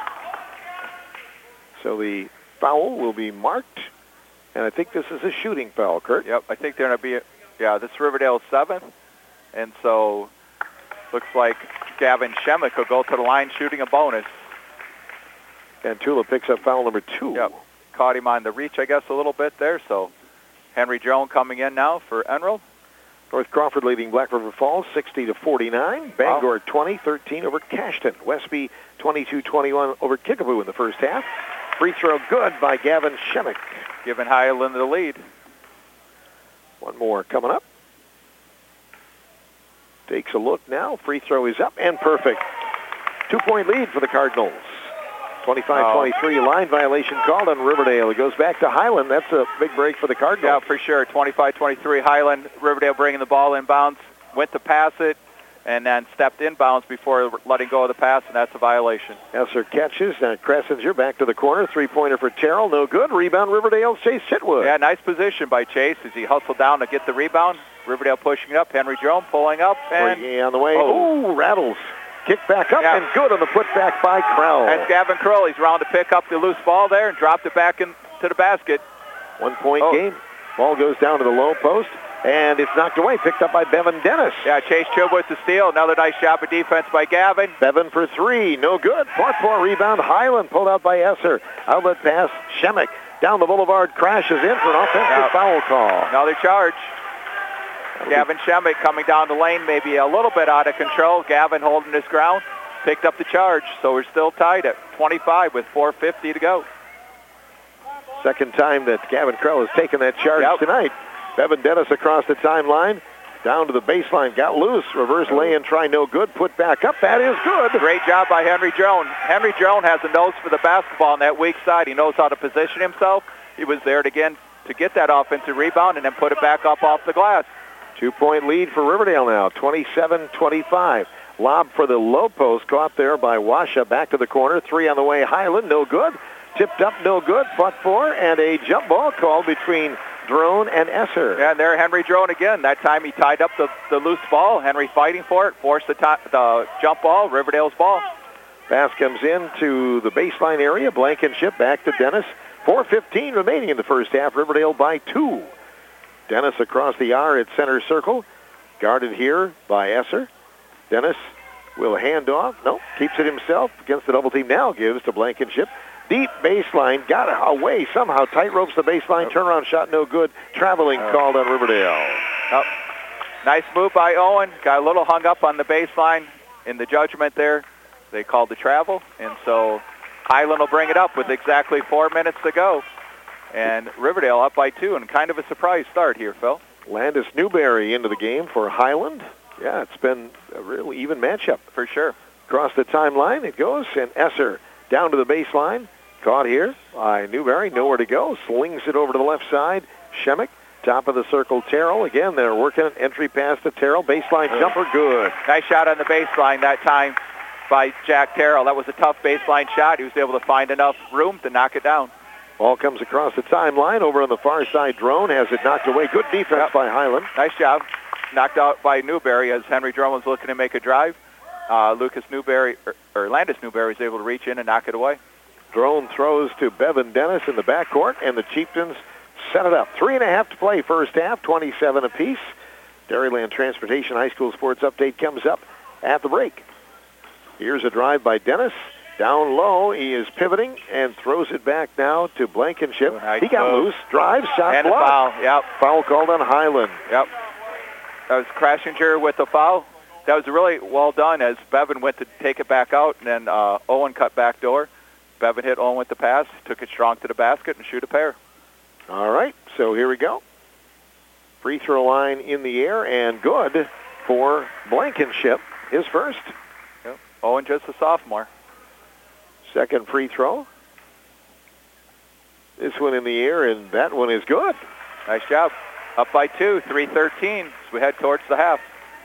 So the foul will be marked, and I think this is a shooting foul, Kurt. Yep, I think they're going to be, this is Riverdale's 7th, and so looks like Gavin Shemek will go to the line shooting a bonus. And Tula picks up foul number 2. Yep, caught him on the reach, I guess, a little bit there, so Henry Jones coming in now for Enroll. North Crawford leading Black River Falls 60-49. Bangor 20-13 over Cashton. Westby 22-21 over Kickapoo in the first half. Free throw good by Gavin Shemek. Giving Highland the lead. One more coming up. Takes a look now. Free throw is up and perfect. 2-point lead for the Cardinals. 25-23 line violation called on Riverdale. It goes back to Highland. That's a big break for the Cardinals. Yeah, for sure. 25-23 Highland. Riverdale bringing the ball inbounds. Went to pass it and then stepped inbounds before letting go of the pass, and that's a violation. Esser catches. Kressinger back to the corner. Three-pointer for Terrell. No good. Rebound Riverdale's Chase Chitwood. Yeah, nice position by Chase as he hustled down to get the rebound. Riverdale pushing it up. Henry Jones pulling up. And on the way. Oh, rattles. Kick back up and good on the putback by Krell. And Gavin Kroll, he's round to pick up the loose ball there and dropped it back into the basket. 1-point game. Ball goes down to the low post, and it's knocked away, picked up by Bevan Dennis. Yeah, Chase Chitwood to steal. Another nice job of defense by Gavin. Bevan for 3, no good. 4-4 rebound. Highland pulled out by Esser. Outlet pass, Shemek down the boulevard, crashes in for an offensive foul call. Another charge. Gavin Shemek coming down the lane, maybe a little bit out of control. Gavin holding his ground, picked up the charge. So we're still tied at 25 with 4:50 to go. Second time that Gavin Krell has taken that charge tonight. Bevan Dennis across the timeline, down to the baseline, got loose, reverse lay-in, try no good, put back up. That is good. Great job by Henry Jones. Henry Jones has a nose for the basketball on that weak side. He knows how to position himself. He was there to get that offensive rebound and then put it back up off the glass. 2-point lead for Riverdale now, 27-25. Lob for the low post, caught there by Washa. Back to the corner, 3 on the way. Highland, no good. Tipped up, no good. Fought for, and a jump ball called between Drone and Esser. Yeah, and there Henry Drone again. That time he tied up the loose ball. Henry fighting for it, forced the jump ball, Riverdale's ball. Pass comes in to the baseline area. Blankenship back to Dennis. 4:15 remaining in the first half. Riverdale by 2. Dennis across the R at center circle. Guarded here by Esser. Dennis will hand off. No, keeps it himself against the double team. Now gives to Blankenship. Deep baseline. Got away somehow. Tight ropes the baseline. Turnaround shot no good. Traveling called on Riverdale. Nice move by Owen. Got a little hung up on the baseline in the judgment there. They called the travel, and so Highland will bring it up with exactly 4 minutes to go. And Riverdale up by 2, and kind of a surprise start here, Phil. Landis Newberry into the game for Highland. Yeah, it's been a really even matchup. For sure. Across the timeline it goes, and Esser down to the baseline. Caught here by Newberry. Nowhere to go. Slings it over to the left side. Shemick, top of the circle, Terrell. Again, they're working an entry pass to Terrell. Baseline jumper, good. Nice shot on the baseline that time by Jack Terrell. That was a tough baseline shot. He was able to find enough room to knock it down. Ball comes across the timeline. Over on the far side, Drone has it knocked away. Good defense by Highland. Nice job. Knocked out by Newberry as Henry Drone was looking to make a drive. Landis Newberry was able to reach in and knock it away. Drone throws to Bevan Dennis in the backcourt, and the Chieftains set it up. 3.5 to play first half, 27 apiece. Dairyland Transportation High School Sports Update comes up at the break. Here's a drive by Dennis. Down low, he is pivoting and throws it back now to Blankenship. Nice he got loose. Drive, shot, and blocked. A foul. Yep. Foul called on Highland. Yep. That was Crashinger with the foul. That was really well done as Bevan went to take it back out, and then Owen cut back door. Bevan hit Owen with the pass, took it strong to the basket, and shoot a pair. All right, so here we go. Free throw line in the air, and good for Blankenship. His first. Yep. Owen just a sophomore. Second free throw. This one in the air, and that one is good. Nice job. Up by 2, 3:13 as we head towards the half.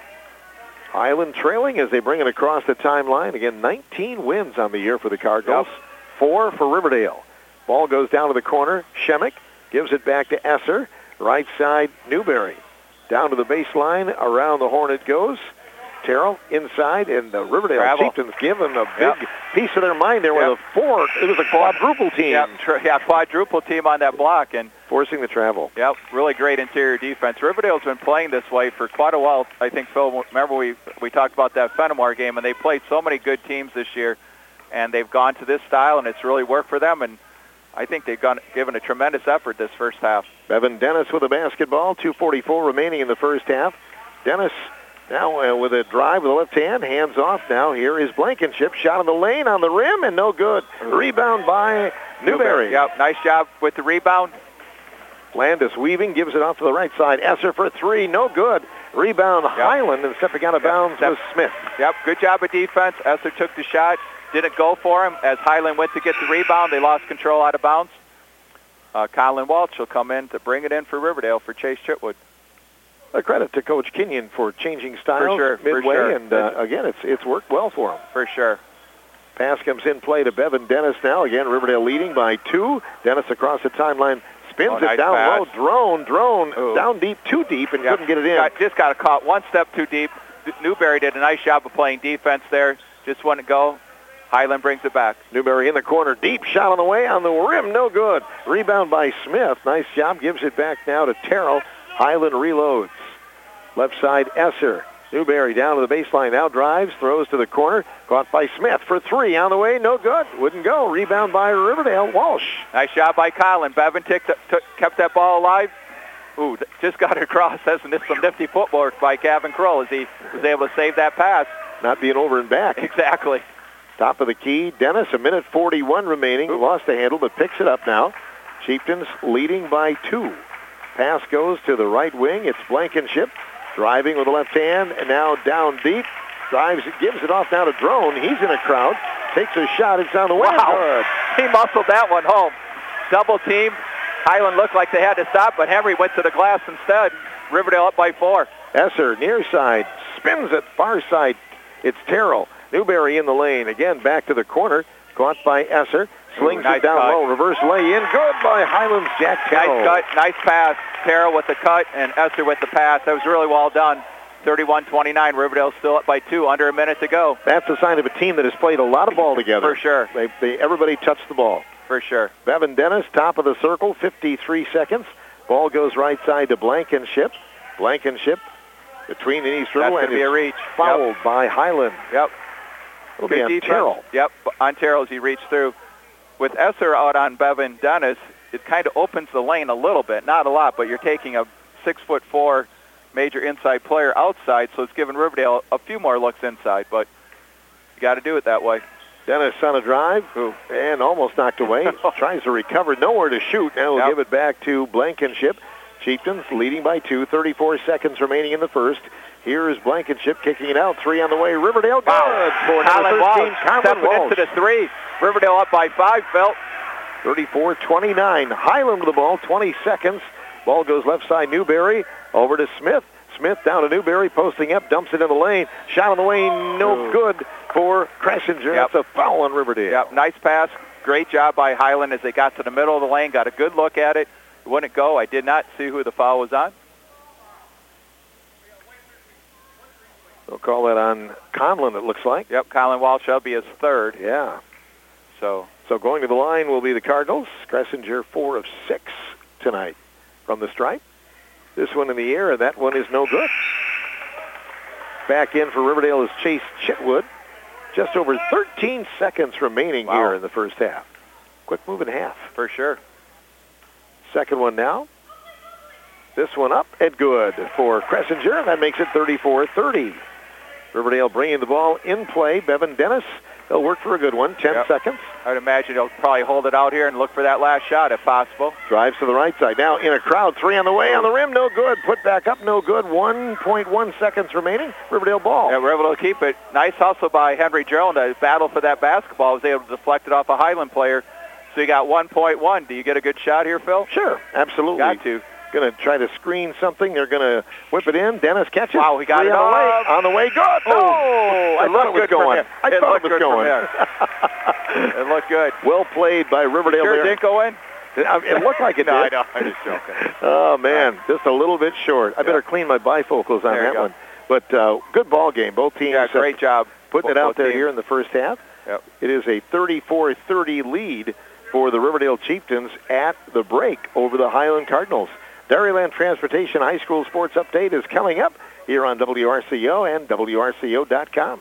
Highland trailing as they bring it across the timeline. Again, 19 wins on the year for the Cardinals. 4 for Riverdale. Ball goes down to the corner. Shemick gives it back to Esser. Right side, Newberry. Down to the baseline. Around the horn it goes. Terrell inside, and the Riverdale Chieftains give them a big piece of their mind there with a 4. It was a quadruple team. Quadruple team on that block. And forcing the travel. Yep, really great interior defense. Riverdale's been playing this way for quite a while. I think, Phil, remember we talked about that Fenimore game, and they played so many good teams this year, and they've gone to this style, and it's really worked for them, and I think they've given a tremendous effort this first half. Bevan Dennis with a basketball, 2:44 remaining in the first half. Dennis now with a drive with the left hand, hands off now. Here is Blankenship, shot in the lane on the rim, and no good. Rebound by Newberry. Yep, nice job with the rebound. Landis weaving, gives it off to the right side. Esser for 3, no good. Rebound Highland, and stepping out of bounds was Smith. Yep, good job of defense. Esser took the shot, didn't go for him. As Highland went to get the rebound, they lost control out of bounds. Colin Walsh will come in to bring it in for Riverdale for Chase Chitwood. A credit to Coach Kenyon for changing styles midway, and again, it's worked well for him. For sure. Pass comes in play to Bevan Dennis now. Again, Riverdale leading by 2. Dennis across the timeline, spins it down low. Drone, down deep, too deep, and couldn't get it in. Just got caught one step too deep. Newberry did a nice job of playing defense there. Just wouldn't go. Highland brings it back. Newberry in the corner, deep shot on the way, on the rim, no good. Rebound by Smith. Nice job, gives it back now to Terrell. Highland reloads. Left side, Esser. Newberry down to the baseline, now drives, throws to the corner. Caught by Smith for 3, on the way, no good. Wouldn't go. Rebound by Riverdale, Walsh. Nice job by Colin. Bevan kept that ball alive. Ooh, just got it across. That's some nifty footwork by Gavin Kroll as he was able to save that pass. Not being over and back. Exactly. Top of the key, Dennis, 1:41 remaining. Lost the handle, but picks it up now. Chieftains leading by 2. Pass goes to the right wing. It's Blankenship. Driving with the left hand, and now down deep. Drives it, gives it off now to Drone. He's in a crowd. Takes a shot. It's on the way. Wow. Good. He muscled that one home. Double team. Highland looked like they had to stop, but Henry went to the glass instead. Riverdale up by 4. Esser, near side. Spins it, far side. It's Terrell. Newberry in the lane. Again, back to the corner. Caught by Esser. Slings it down low. Reverse lay in. Good by Highland's Jack Terrell. Nice cut. Nice pass. Terrell with the cut and Esser with the pass. That was really well done 31-29. Riverdale's still up by 2, under a minute to go. That's a sign of a team that has played a lot of ball together. For sure. Everybody touched the ball. For sure. Bevan Dennis, top of the circle, 53 seconds. Ball goes right side to Blankenship. Blankenship between the East River and is a reach. Fouled by Highland. Yep. It'll be on Terrell. Yep, on Terrell as he reached through. With Esser out on Bevan Dennis, it kind of opens the lane a little bit. Not a lot, but you're taking a 6'4" major inside player outside, so it's giving Riverdale a few more looks inside, but you got to do it that way. Dennis on a drive and almost knocked away. Tries to recover, nowhere to shoot. Now we'll give it back to Blankenship. Chieftains leading by 2, 34 seconds remaining in the first. Here is Blankenship kicking it out. 3 on the way. Riverdale good for number 13. Stepping into the 3. Riverdale up by 5, Phil. 34-29. Highland with the ball, 20 seconds. Ball goes left side, Newberry. Over to Smith. Smith down to Newberry, posting up, dumps it in the lane. Shot on the way, no good for Kressinger. That's a foul on Riverdale. Yep, nice pass. Great job by Highland as they got to the middle of the lane, got a good look at it. It wouldn't go. I did not see who the foul was on. They'll call that on Conlon, it looks like. Yep, Colin Walsh will be his third. Yeah. So going to the line will be the Cardinals. Kressinger 4 of 6 tonight from the stripe. This one in the air, and that one is no good. Back in for Riverdale is Chase Chitwood. Just over 13 seconds remaining here in the first half. Quick moving half. For sure. Second one now. This one up and good for Kressinger. That makes it 34-30. Riverdale bringing the ball in play. Bevan Dennis, they'll work for a good one. 10 seconds. I'd imagine he'll probably hold it out here and look for that last shot if possible. Drives to the right side. Now in a crowd. 3 on the way. On the rim, no good. Put back up, no good. 1.1 seconds remaining. Riverdale ball. Yeah, Riverdale keep it. Nice hustle by Henry Gerald to battle for that basketball. Was able to deflect it off a Highland player. So you got 1.1. Do you get a good shot here, Phil? Sure, absolutely. Got to. Going to try to screen something. They're going to whip it in. Dennis catches. Wow, he got it on the way. Good. Oh, I thought it was going. I thought it was going. It looked good. Well played by Riverdale. Sure didn't go in? It looked like it did. No, I know. I'm just joking. Oh, man. Just a little bit short. I better clean my bifocals on that one. But good ball game. Both teams. Yeah, great job. Putting it out there here in the first half. Yep. It is a 34-30 lead for the Riverdale Chieftains at the break over the Highland Cardinals. Dairyland Transportation High School Sports Update is coming up here on WRCO and WRCO.com.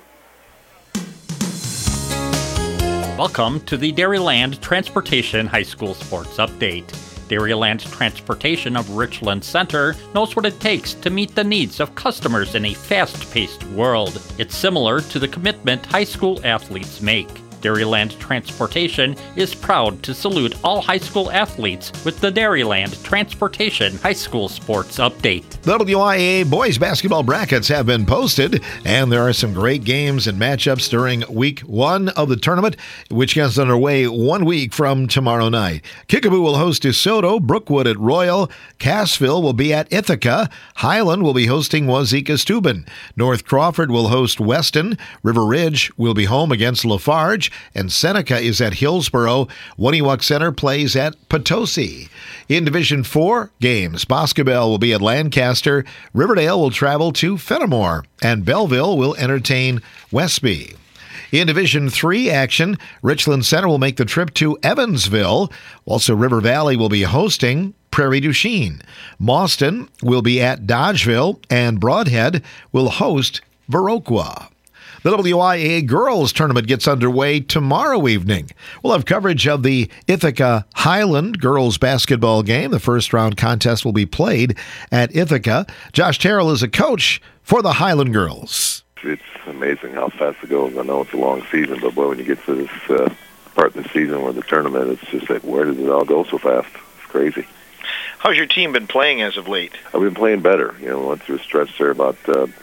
Welcome to the Dairyland Transportation High School Sports Update. Dairyland Transportation of Richland Center knows what it takes to meet the needs of customers in a fast-paced world. It's similar to the commitment high school athletes make. Dairyland Transportation is proud to salute all high school athletes with the Dairyland Transportation High School Sports Update. The WIAA boys basketball brackets have been posted, and there are some great games and matchups during week 1 of the tournament, which gets underway 1 week from tomorrow night. Kickapoo will host DeSoto, Brookwood at Royal, Cassville will be at Ithaca, Highland will be hosting Wazeeka Steuben, North Crawford will host Weston, River Ridge will be home against Lafarge, and Seneca is at Hillsboro. Waniwak Center plays at Potosi. In Division 4 games, Boscobel will be at Lancaster, Riverdale will travel to Fenimore, and Belleville will entertain Westby. In Division 3 action, Richland Center will make the trip to Evansville. Also, River Valley will be hosting Prairie du Chien. Mauston will be at Dodgeville, and Broadhead will host Viroqua. The WIAA Girls Tournament gets underway tomorrow evening. We'll have coverage of the Ithaca Highland girls basketball game. The first round contest will be played at Ithaca. Josh Terrell is a coach for the Highland girls. It's amazing how fast it goes. I know it's a long season, but boy, when you get to this part of the season where the tournament, it's just like, where did it all go so fast? It's crazy. How's your team been playing as of late? I've been playing better. We went through a stretch there about the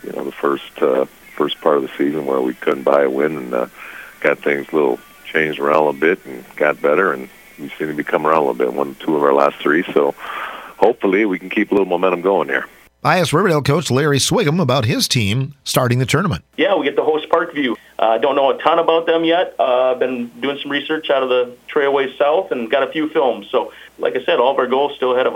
first part of the season where we couldn't buy a win, and got things a little changed around a little bit and got better, and we seem to be coming around a little bit. Won 2 of our last 3, so hopefully we can keep a little momentum going here. I asked Riverdale coach Larry Swigum about his team starting the tournament. Yeah, we get to host Parkview. Don't know a ton about them yet. I've been doing some research out of the Trailways South and got a few films. So, like I said, all of our goals still ahead of us.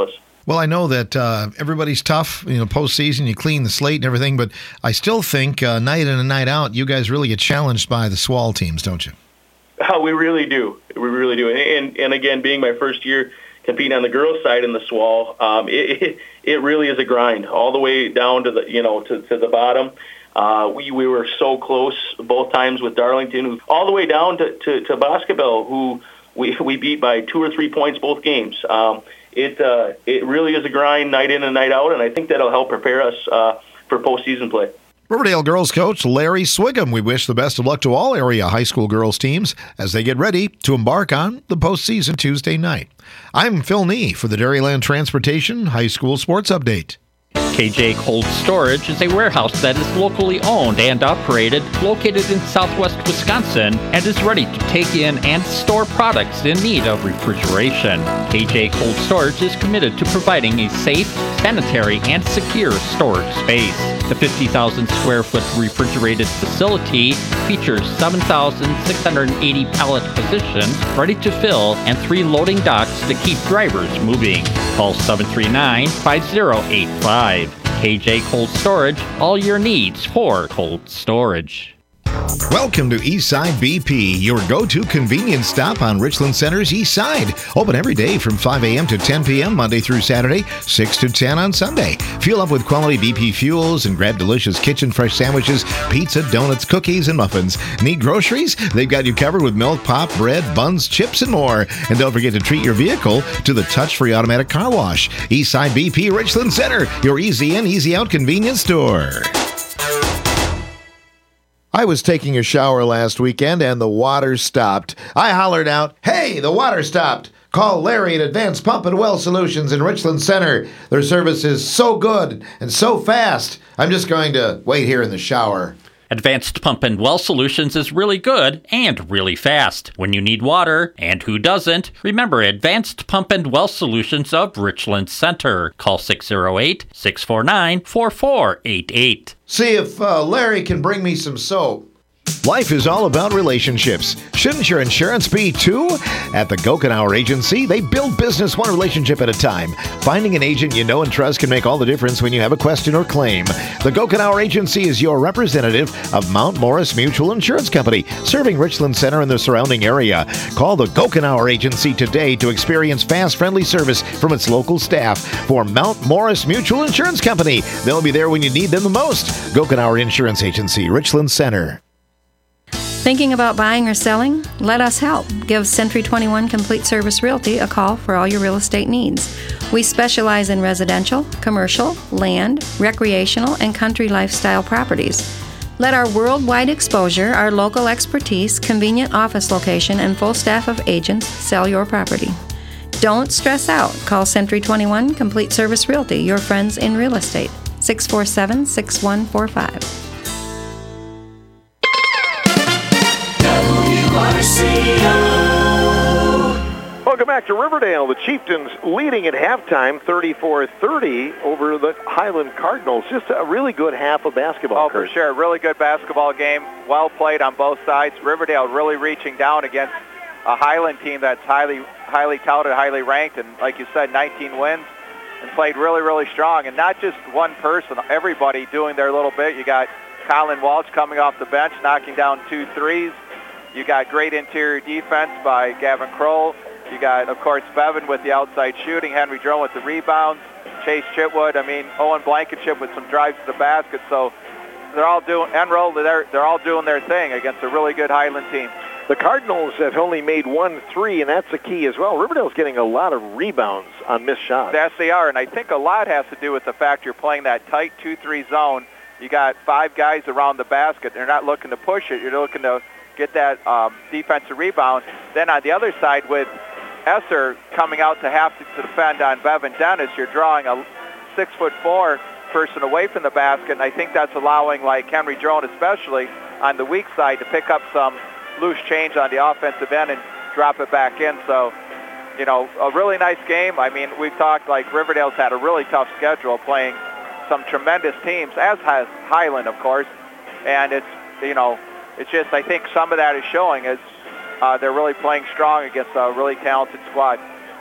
Well, I know that everybody's tough, postseason, you clean the slate and everything, but I still think night in and night out, you guys really get challenged by the SWAL teams, don't you? We really do. We really do. And again, being my first year competing on the girls' side in the SWAL, it really is a grind all the way down to the to the bottom. We were so close both times with Darlington, all the way down to basketball, who we beat by 2 or 3 points both games. It really is a grind night in and night out, and I think that'll help prepare us for postseason play. Riverdale girls coach Larry Swigum. We wish the best of luck to all area high school girls teams as they get ready to embark on the postseason Tuesday night. I'm Phil Nee for the Dairyland Transportation High School Sports Update. KJ Cold Storage is a warehouse that is locally owned and operated, located in southwest Wisconsin, and is ready to take in and store products in need of refrigeration. KJ Cold Storage is committed to providing a safe, sanitary, and secure storage space. The 50,000 square foot refrigerated facility features 7,680 pallet positions ready to fill and 3 loading docks to keep drivers moving. Call 739-5085. KJ Cold Storage, all your needs for cold storage. Welcome to Eastside BP, your go-to convenience stop on Richland Center's East Side. Open every day from 5 a.m. to 10 p.m. Monday through Saturday, 6 to 10 on Sunday. Fuel up with quality BP fuels and grab delicious kitchen fresh sandwiches, pizza, donuts, cookies, and muffins. Need groceries? They've got you covered with milk, pop, bread, buns, chips, and more. And don't forget to treat your vehicle to the touch-free automatic car wash. Eastside BP, Richland Center, your easy in, easy out convenience store. I was taking a shower last weekend and the water stopped. I hollered out, "Hey, the water stopped!" Call Larry at Advanced Pump and Well Solutions in Richland Center. Their service is so good and so fast. I'm just going to wait here in the shower. Advanced Pump and Well Solutions is really good and really fast. When you need water, and who doesn't, remember Advanced Pump and Well Solutions of Richland Center. Call 608-649-4488. See if Larry can bring me some soap. Life is all about relationships. Shouldn't your insurance be too? At the Gokenauer Agency, they build business one relationship at a time. Finding an agent you know and trust can make all the difference when you have a question or claim. The Gokenauer Agency is your representative of Mount Morris Mutual Insurance Company, serving Richland Center and the surrounding area. Call the Gokenauer Agency today to experience fast, friendly service from its local staff. For Mount Morris Mutual Insurance Company, they'll be there when you need them the most. Gokenauer Insurance Agency, Richland Center. Thinking about buying or selling? Let us help. Give Century 21 Complete Service Realty a call for all your real estate needs. We specialize in residential, commercial, land, recreational, and country lifestyle properties. Let our worldwide exposure, our local expertise, convenient office location, and full staff of agents sell your property. Don't stress out. Call Century 21 Complete Service Realty, your friends in real estate. 647-6145. Welcome back to Riverdale. The Chieftains leading at halftime, 34-30 over the Highland Cardinals. Just a really good half of basketball. Oh, for sure. Really good basketball game. Well played on both sides. Riverdale really reaching down against a Highland team that's highly touted, highly ranked, and like you said, 19 wins, and played really, really strong. And not just one person, everybody doing their little bit. You got Colin Walsh coming off the bench, knocking down 2 threes. You got great interior defense by Gavin Kroll. You got, of course, Bevan with the outside shooting, Henry Drone with the rebounds, Chase Chitwood, Owen Blankenship with some drives to the basket. So they're all doing, they're all doing their thing against a really good Highland team. The Cardinals have only made 1 3, and that's the key as well. Riverdale's getting a lot of rebounds on missed shots. Yes, they are, and I think a lot has to do with the fact you're playing that tight 2-3 zone. You got 5 guys around the basket. They're not looking to push it. You're looking to get that defensive rebound. Then on the other side with Esser coming out to have to defend on Bevan Dennis, you're drawing a 6'4" person away from the basket, and I think that's allowing, like Henry Drone especially, on the weak side to pick up some loose change on the offensive end and drop it back in. So, a really nice game. We've talked like Riverdale's had a really tough schedule playing some tremendous teams, as has Highland, of course, and it's just, I think some of that is showing as they're really playing strong against a really talented squad.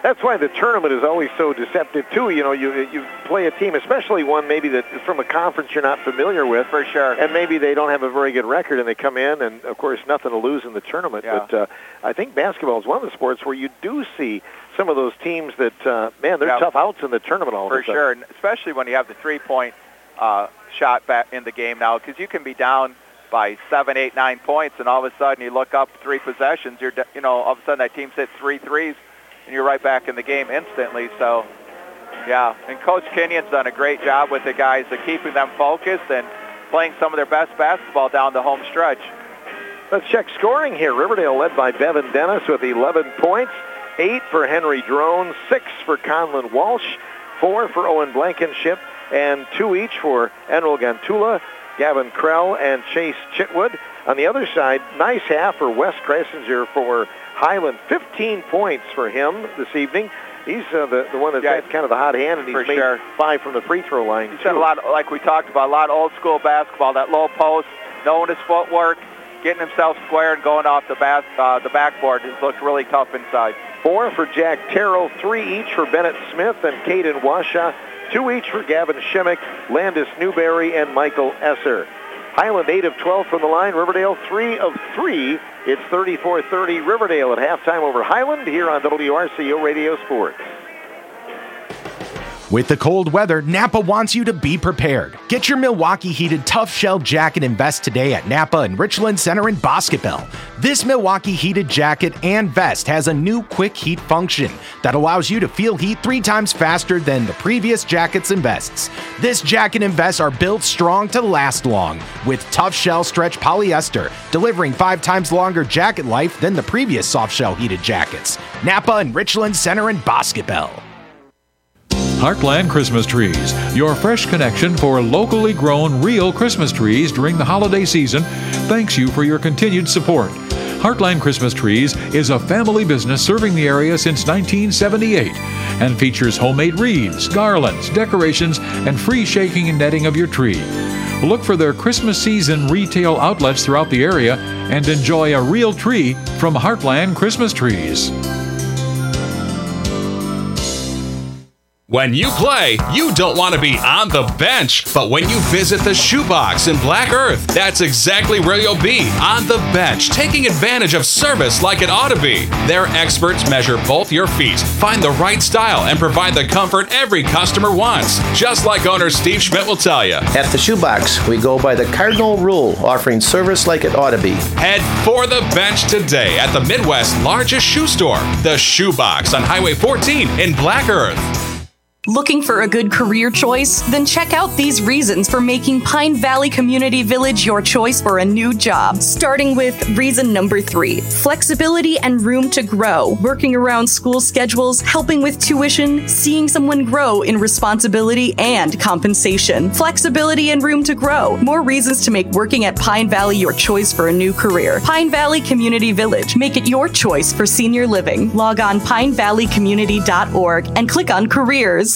that's why the tournament is always so deceptive too. You know, you play a team, especially one maybe that from a conference you're not familiar with, for sure, and maybe they don't have a very good record, and they come in, and of course nothing to lose in the tournament. Yeah. But I think basketball is one of the sports where you do see some of those teams that they're tough outs in the tournament all for of a sudden. sure, and especially when you have the 3-point shot back in the game now, because you can be down by 7, 8, 9 points, and all of a sudden you look up 3 possessions, all of a sudden that team's hit 3 threes, and you're right back in the game instantly. So, yeah, and Coach Kenyon's done a great job with the guys of keeping them focused and playing some of their best basketball down the home stretch. Let's check scoring here. Riverdale led by Bevan Dennis with 11 points, 8 for Henry Drone, 6 for Conlon Walsh, 4 for Owen Blankenship, and 2 each for Enrol Gantula, Gavin Krell, and Chase Chitwood. On the other side, nice half for Wes Kreisinger for Highland. 15 points for him this evening. He's the one that's kind of the hot hand, and he's made 5 from the free throw line. He's had a lot, like we talked about, a lot of old school basketball, that low post, knowing his footwork, getting himself square and going off the backboard. It looks really tough inside. 4 for Jack Terrell, 3 each for Bennett Smith and Caden Washa, 2 each for Gavin Shimmick, Landis Newberry, and Michael Esser. Highland 8 of 12 from the line. Riverdale 3 of 3. It's 34-30 Riverdale at halftime over Highland here on WRCO Radio Sports. With the cold weather, Napa wants you to be prepared. Get your Milwaukee heated tough shell jacket and vest today at Napa and Richland Center in Boscobel. This Milwaukee heated jacket and vest has a new quick heat function that allows you to feel heat 3 times faster than the previous jackets and vests. This jacket and vest are built strong to last long with tough shell stretch polyester, delivering 5 times longer jacket life than the previous soft shell heated jackets. Napa and Richland Center in Boscobel. Heartland Christmas Trees, your fresh connection for locally grown real Christmas trees during the holiday season, thanks you for your continued support. Heartland Christmas Trees is a family business serving the area since 1978 and features homemade wreaths, garlands, decorations, and free shaking and netting of your tree. Look for their Christmas season retail outlets throughout the area and enjoy a real tree from Heartland Christmas Trees. When you play, you don't want to be on the bench. But when you visit the Shoebox in Black Earth, that's exactly where you'll be, on the bench, taking advantage of service like it ought to be. Their experts measure both your feet, find the right style, and provide the comfort every customer wants. Just like owner Steve Schmidt will tell you. At the Shoebox, we go by the cardinal rule, offering service like it ought to be. Head for the bench today at the Midwest's largest shoe store, the Shoebox on Highway 14 in Black Earth. Looking for a good career choice? Then check out these reasons for making Pine Valley Community Village your choice for a new job. Starting with reason number 3, flexibility and room to grow. Working around school schedules, helping with tuition, seeing someone grow in responsibility and compensation. Flexibility and room to grow. More reasons to make working at Pine Valley your choice for a new career. Pine Valley Community Village. Make it your choice for senior living. Log on pinevalleycommunity.org and click on careers.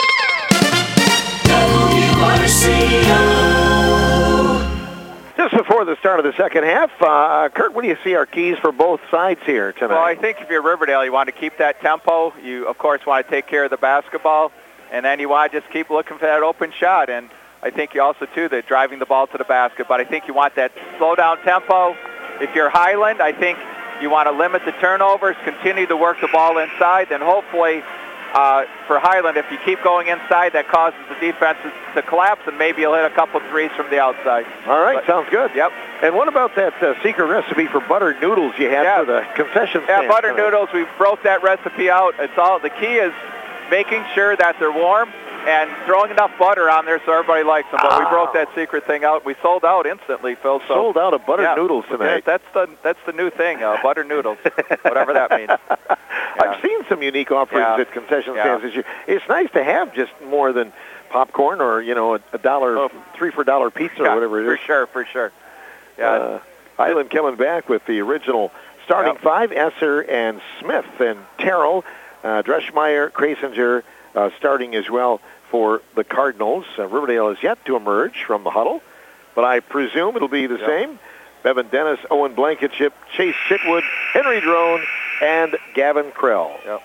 Just before the start of the second half, Kurt, what do you see our keys for both sides here tonight? Well, I think if you're Riverdale, you want to keep that tempo. You, of course, want to take care of the basketball, and then you want to just keep looking for that open shot. And I think you also, too, that driving the ball to the basket. But I think you want that slow-down tempo. If you're Highland, I think you want to limit the turnovers, continue to work the ball inside, then hopefully for Highland, if you keep going inside, that causes the defense to collapse, and maybe you'll hit a couple threes from the outside. All right, sounds good. Yep. And what about that secret recipe for buttered noodles you had for the concession stand? Yeah, buttered noodles, we broke that recipe out. The key is making sure that they're warm and throwing enough butter on there so everybody likes them. But we broke that secret thing out. We sold out instantly, Phil. So sold out of buttered noodles tonight. That's the new thing, buttered noodles, whatever that means. Yeah. I've seen some unique offerings at concession stands this year. It's nice to have just more than popcorn or a $3 for $1 pizza or whatever it is. For sure. Yeah. Highland coming back with the original starting 5: Esser and Smith and Terrell, Dreschmeyer, Kreisinger starting as well for the Cardinals. Riverdale is yet to emerge from the huddle, but I presume it'll be the same. Bevan Dennis, Owen Blankenship, Chase Chitwood, Henry Drone, and Gavin Krell. Yep.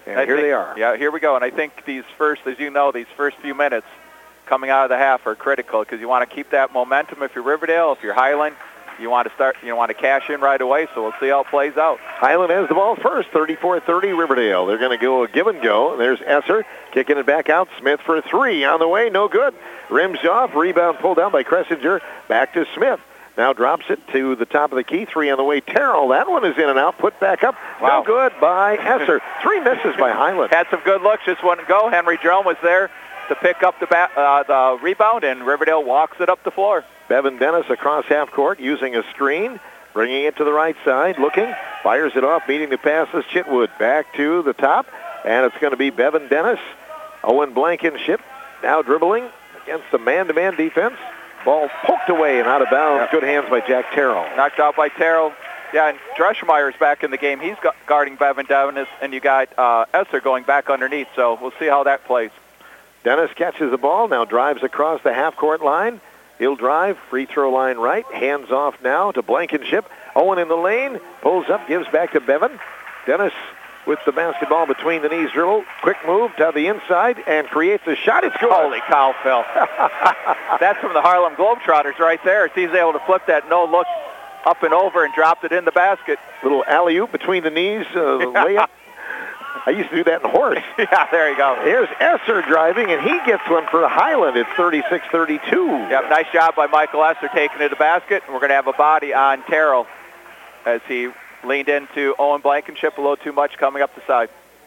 And here they are. Yeah, here we go. And I think these first few minutes coming out of the half are critical because you want to keep that momentum if you're Riverdale. If you're Highland, you want to cash in right away. So we'll see how it plays out. Highland has the ball first, 34-30 Riverdale. They're going to go a give and go. There's Esser kicking it back out. Smith for 3 on the way, no good. Rims off, rebound pulled down by Cressinger. Back to Smith. Now drops it to the top of the key. 3 on the way. Terrell, that one is in and out. Put back up. Wow. No good by Esser. 3 misses by Highland. Had some good looks, just wouldn't go. Henry Drone was there to pick up the rebound, and Riverdale walks it up the floor. Bevan Dennis across half court using a screen, bringing it to the right side, looking, fires it off, meeting the passes. Chitwood back to the top, and it's going to be Bevan Dennis. Owen Blankenship now dribbling against the man-to-man defense. Ball poked away and out of bounds. Good hands by Jack Terrell. Knocked out by Terrell. Yeah, and Dreschmeyer's back in the game. He's guarding Bevan Dennis, and you got Esser going back underneath, so we'll see how that plays. Dennis catches the ball, now drives across the half-court line. He'll drive, free throw line right, hands off now to Blankenship. Owen in the lane, pulls up, gives back to Bevan. Dennis with the basketball between the knees dribble. Quick move to the inside and creates a shot. It's good. Holy cow, Phil. That's from the Harlem Globetrotters right there. He's able to flip that no-look up and over and dropped it in the basket. Little alley-oop between the knees, layup. I used to do that in horse. Yeah, there you go. Here's Esser driving, and he gets one for Highland. It's 36-32. Yep, nice job by Michael Esser taking it to the basket. And we're going to have a body on Terrell as he leaned into Owen Blankenship a little too much coming up the side.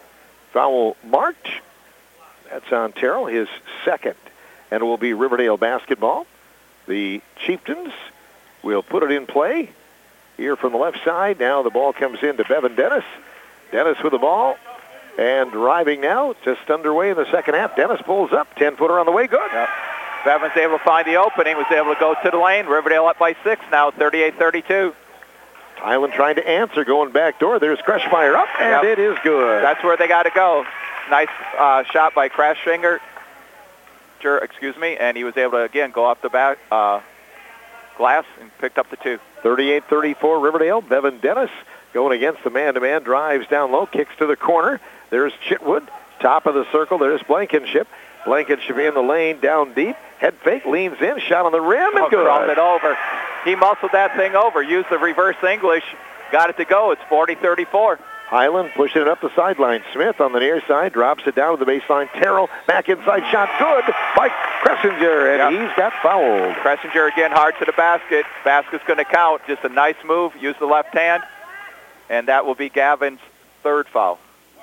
Foul marked. That's on Terrell, his second. And it will be Riverdale basketball. The Chieftains will put it in play here from the left side. Now the ball comes in to Bevan Dennis. Dennis with the ball. And driving now, just underway in the second half. Dennis pulls up, 10-footer on the way, good. Yep. Bevan's able to find the opening, was able to go to the lane. Riverdale up by 6 now, 38-32. Highland trying to answer, going back door. There's Creshfire up, and it is good. That's where they got to go. Nice shot by Crashfinger, and he was able to, again, go off the back glass and picked up the 2. 38-34 Riverdale. Bevan Dennis going against the man-to-man, drives down low, kicks to the corner. There's Chitwood, top of the circle. There's Blankenship. Blankenship in the lane, down deep. Head fake, leans in, shot on the rim, and good. Crossed it over. He muscled that thing over, used the reverse English, got it to go. It's 40-34. Highland pushing it up the sideline. Smith on the near side, drops it down to the baseline. Terrell, back inside shot, good by Cressinger, and he's got fouled. Cressinger again hard to the basket. Basket's going to count. Just a nice move, use the left hand, and that will be Gavin's 3rd foul.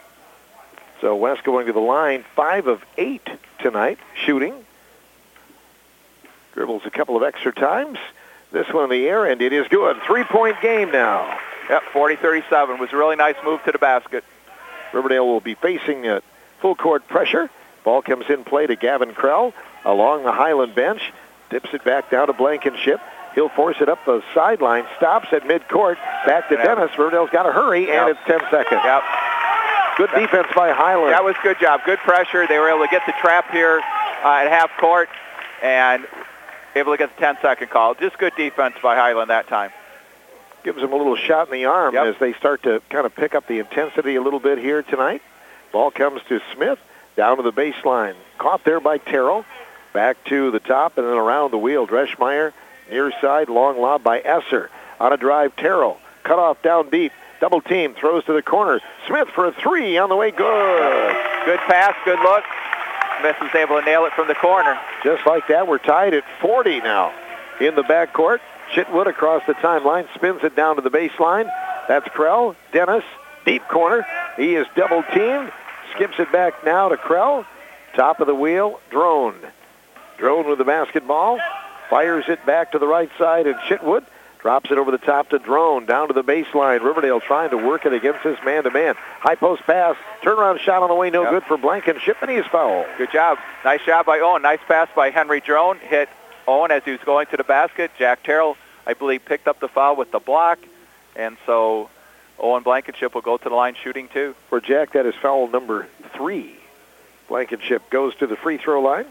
So West going to the line, 5 of 8 tonight, shooting. Dribbles a couple of extra times. This one in the air, and it is good. 3-point game now. Yep, 40-37. Was a really nice move to the basket. Riverdale will be facing full court pressure. Ball comes in play to Gavin Krell along the Highland bench. Dips it back down to Blankenship. He'll force it up the sideline. Stops at midcourt. Back to Dennis. Riverdale's got to hurry, and it's 10 seconds. Yep. Good defense by Highland. That was good job. Good pressure. They were able to get the trap here at half court and able to get the 10-second call. Just good defense by Highland that time. Gives them a little shot in the arm as they start to kind of pick up the intensity a little bit here tonight. Ball comes to Smith, down to the baseline. Caught there by Terrell. Back to the top and then around the wheel. Dreschmeyer, near side, long lob by Esser. On a drive, Terrell. Cut off down deep. Double team, throws to the corner. Smith for a 3 on the way, good. Good pass, good look. Smith was able to nail it from the corner. Just like that, we're tied at 40 now in the backcourt. Chitwood across the timeline, spins it down to the baseline. That's Krell. Dennis, deep corner. He is double teamed. Skips it back now to Krell. Top of the wheel, Drone. Drone with the basketball. Fires it back to the right side, and Chitwood drops it over the top to Drone, down to the baseline. Riverdale trying to work it against this man-to-man. High post pass, turnaround shot on the way, no good for Blankenship, and he's fouled. Good job. Nice job by Owen. Nice pass by Henry Drone. Hit Owen as he was going to the basket. Jack Terrell, I believe, picked up the foul with the block, and so Owen Blankenship will go to the line shooting 2. For Jack, that is foul number 3. Blankenship goes to the free throw line.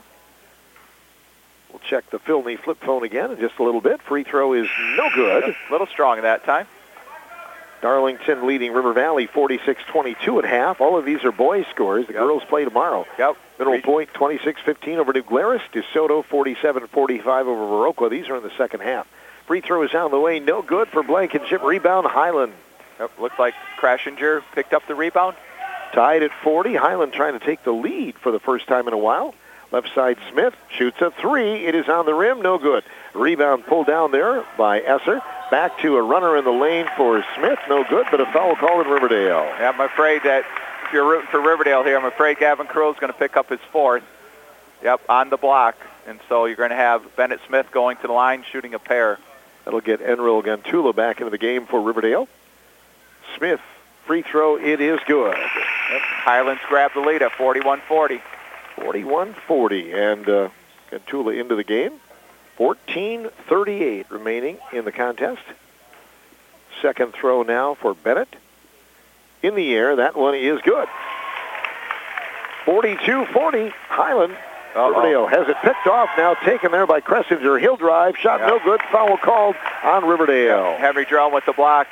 We'll check the Philney flip phone again in just a little bit. Free throw is no good. A little strong that time. Darlington leading River Valley 46-22 at half. All of these are boys' scores. The girls play tomorrow. Mineral Point 26-15 over New Glarus. DeSoto 47-45 over Viroqua. These are in the second half. Free throw is on the way. No good for Blankenship. Rebound, Highland. Looks like Krashinger picked up the rebound. Tied at 40. Highland trying to take the lead for the first time in a while. Left side Smith shoots a three. It is on the rim. No good. Rebound pulled down there by Esser. Back to a runner in the lane for Smith. No good, but a foul call in Riverdale. Yeah, I'm afraid that if you're rooting for Riverdale here, I'm afraid Gavin Crow's going to pick up his fourth. On the block. And so you're going to have Bennett Smith going to the line, shooting a pair. That'll get Enril Gantula back into the game for Riverdale. Smith, free throw, it is good. Highlands grab the lead at 41-40. 41-40, and Gantula into the game. 14:38 remaining in the contest. Second throw now for Bennett. In the air, that one is good. 42-40, Highland. Riverdale has it picked off now, taken there by Kressinger. He'll drive, shot no good, foul called on Riverdale. Henry Drone with the block.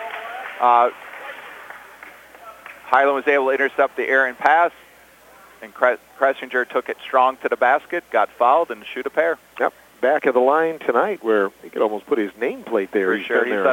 Highland was able to intercept the errant pass, and Kressinger took it strong to the basket, got fouled, and shoot a pair. Back of the line tonight where he could almost put his nameplate there. For sure, he's done